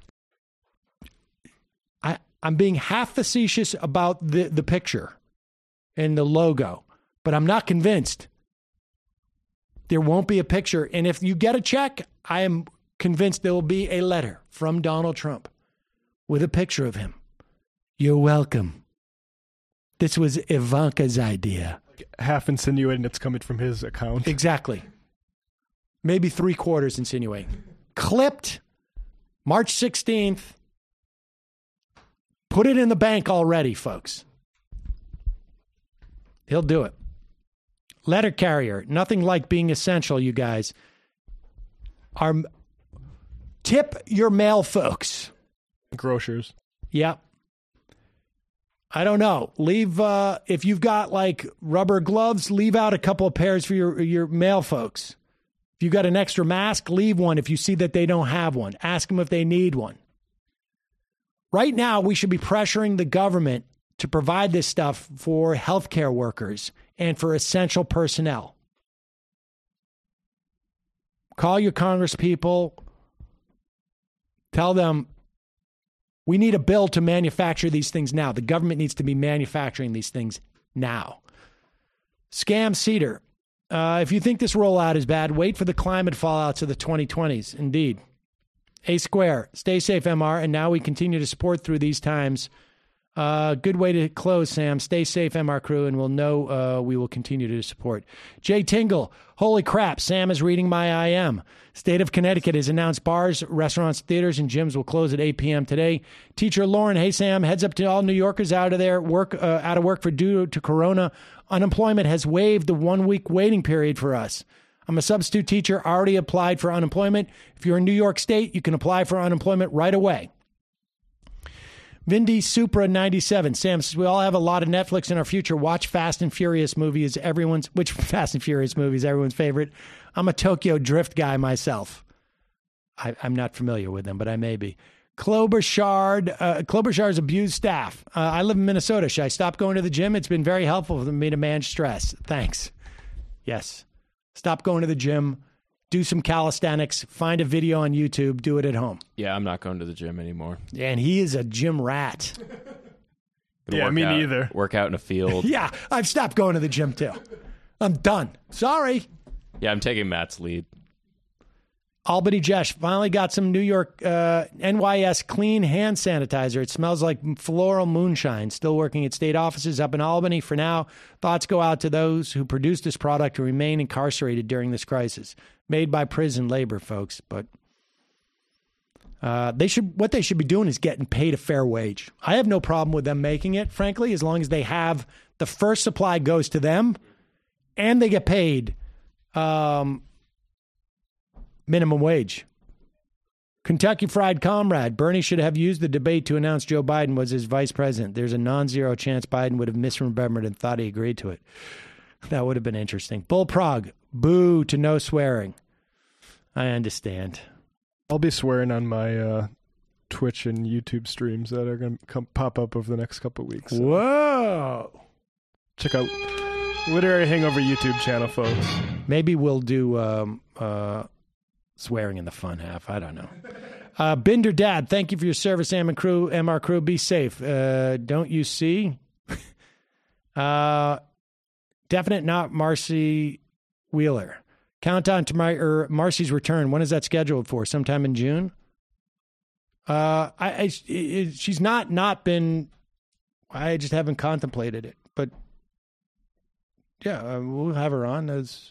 I'm being half facetious about the picture and the logo, but I'm not convinced. There won't be a picture. And if you get a check, I am convinced there will be a letter from Donald Trump with a picture of him. You're welcome. This was Ivanka's idea. Half insinuating it's coming from his account. Exactly. Maybe 3/4 insinuating. Clipped March 16th. Put it in the bank already, folks. He'll do it. Letter carrier. Nothing like being essential, you guys. Tip your mail folks. Grocers. Yep. I don't know. Leave if you've got like rubber gloves, leave out a couple of pairs for your male folks. If you got an extra mask, leave one if you see that they don't have one. Ask them if they need one. Right now, we should be pressuring the government to provide this stuff for healthcare workers and for essential personnel. Call your congresspeople. Tell them we need a bill to manufacture these things now. The government needs to be manufacturing these things now. Scam Cedar. If you think this rollout is bad, wait for the climate fallouts of the 2020s. Indeed. A Square. Stay safe, MR. And now we continue to support through these times. Good way to close, Sam. Stay safe, MR crew, and we'll know we will continue to support. Jay Tingle. Holy crap, Sam is reading my IM. State of Connecticut has announced bars, restaurants, theaters, and gyms will close at 8 p.m. today. Teacher Lauren, hey, Sam, heads up to all New Yorkers out of work for due to corona. Unemployment has waived the 1-week waiting period for us. I'm a substitute teacher, already applied for unemployment. If you're in New York State, you can apply for unemployment right away. Vindy Supra 97. Sam says, we all have a lot of Netflix in our future. Watch Fast and Furious movies. Which Fast and Furious movie is everyone's favorite? I'm a Tokyo Drift guy myself. I'm not familiar with them, but I may be. Klobuchar's abused staff. I live in Minnesota. Should I stop going to the gym? It's been very helpful for me to manage stress. Thanks. Yes. Stop going to the gym. Do some calisthenics. Find a video on YouTube. Do it at home. Yeah, I'm not going to the gym anymore. And he is a gym rat. Yeah, me neither. Work out in a field. Yeah, I've stopped going to the gym too. I'm done. Sorry. Yeah, I'm taking Matt's lead. Albany Jesh finally got some New York NYS clean hand sanitizer. It smells like floral moonshine. Still working at state offices up in Albany for now. Thoughts go out to those who produced this product who remain incarcerated during this crisis. Made by prison labor, folks. But what they should be doing is getting paid a fair wage. I have no problem with them making it, frankly, as long as they have the first supply goes to them and they get paid minimum wage. Kentucky Fried Comrade. Bernie should have used the debate to announce Joe Biden was his vice president. There's a non-zero chance Biden would have misremembered and thought he agreed to it. That would have been interesting. Bull Prague. Boo to no swearing. I understand. I'll be swearing on my Twitch and YouTube streams that are going to pop up over the next couple of weeks. So. Whoa. Check out Literary Hangover YouTube channel, folks. Maybe we'll do swearing in the fun half. I don't know. Binder Dad, thank you for your service, MR crew. Be safe. Don't you see? Definite not Marcy Wheeler. Countdown to Marcy's return. When is that scheduled for? Sometime in June? She's not been. I just haven't contemplated it. But yeah, we'll have her on as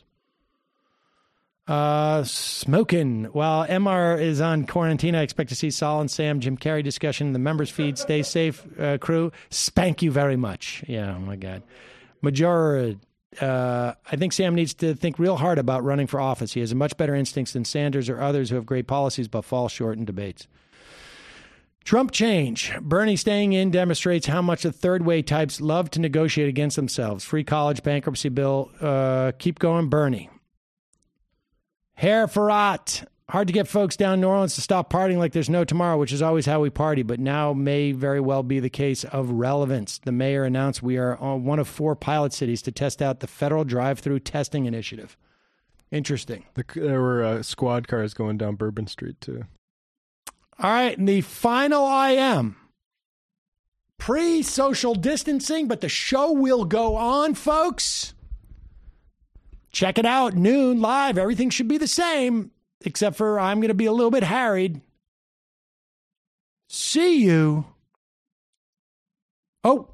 smoking. While MR is on quarantine, I expect to see Sol and Sam, Jim Carrey discussion in the members feed. Stay safe, crew. Spank you very much. Yeah, oh my God. Majority. I think Sam needs to think real hard about running for office. He has a much better instincts than Sanders or others who have great policies but fall short in debates. Trump change. Bernie staying in demonstrates how much the third-way types love to negotiate against themselves. Free college, bankruptcy bill. Keep going, Bernie. Hair Farrat. Hard to get folks down in New Orleans to stop partying like there's no tomorrow, which is always how we party, but now may very well be the case of relevance. The mayor announced we are one of 4 pilot cities to test out the federal drive-through testing initiative. Interesting. There were squad cars going down Bourbon Street, too. All right, and the final IM. Pre-social distancing, but the show will go on, folks. Check it out, noon, live. Everything should be the same. Except for I'm going to be a little bit harried. See you. Oh.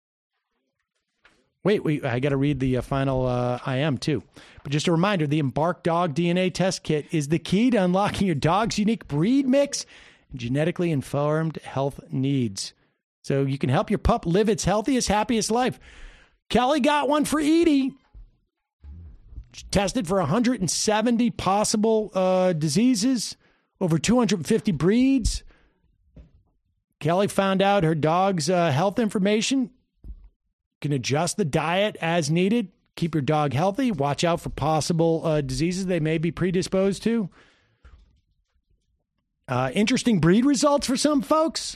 Wait, I got to read the final IM too. But just a reminder, the Embark Dog DNA Test Kit is the key to unlocking your dog's unique breed mix and genetically informed health needs. So you can help your pup live its healthiest, happiest life. Kelly got one for Edie. Tested for 170 possible diseases, over 250 breeds. Kelly found out her dog's health information. You can adjust the diet as needed. Keep your dog healthy. Watch out for possible diseases they may be predisposed to. Interesting breed results for some folks.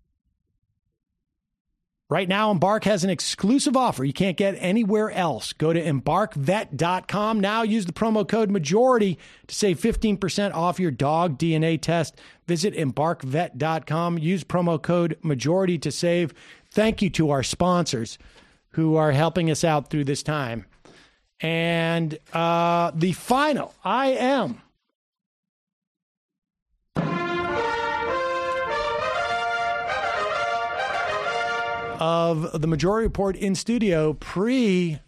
Right now, Embark has an exclusive offer you can't get anywhere else. Go to embarkvet.com now. Use the promo code MAJORITY to save 15% off your dog DNA test. Visit embarkvet.com. Use promo code MAJORITY to save. Thank you to our sponsors who are helping us out through this time. And the final, I am of the Majority Report in studio pre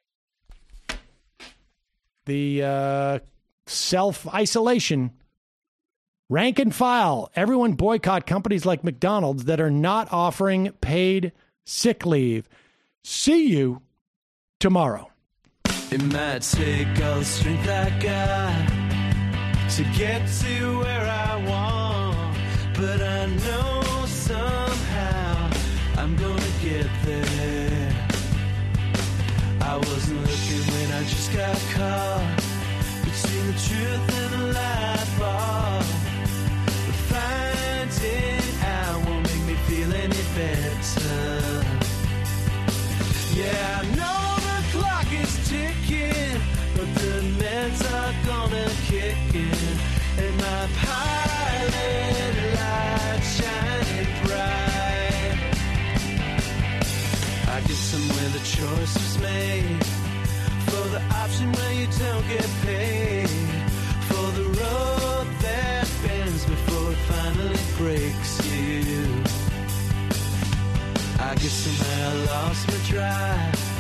the self-isolation. Rank and file. Everyone boycott companies like McDonald's that are not offering paid sick leave. See you tomorrow. It might take all the strength I got to get to where I want, but I know somehow I'm gonna get there. I wasn't looking when I just got caught between the truth and the light bulb. But finding out won't make me feel any better. Yeah, I know the clock is ticking, but the meds are gonna kick in, and my pilot light shining bright. I guess somewhere the choice was made for the option where you don't get paid, for the road that bends before it finally breaks you. I guess somehow I lost my drive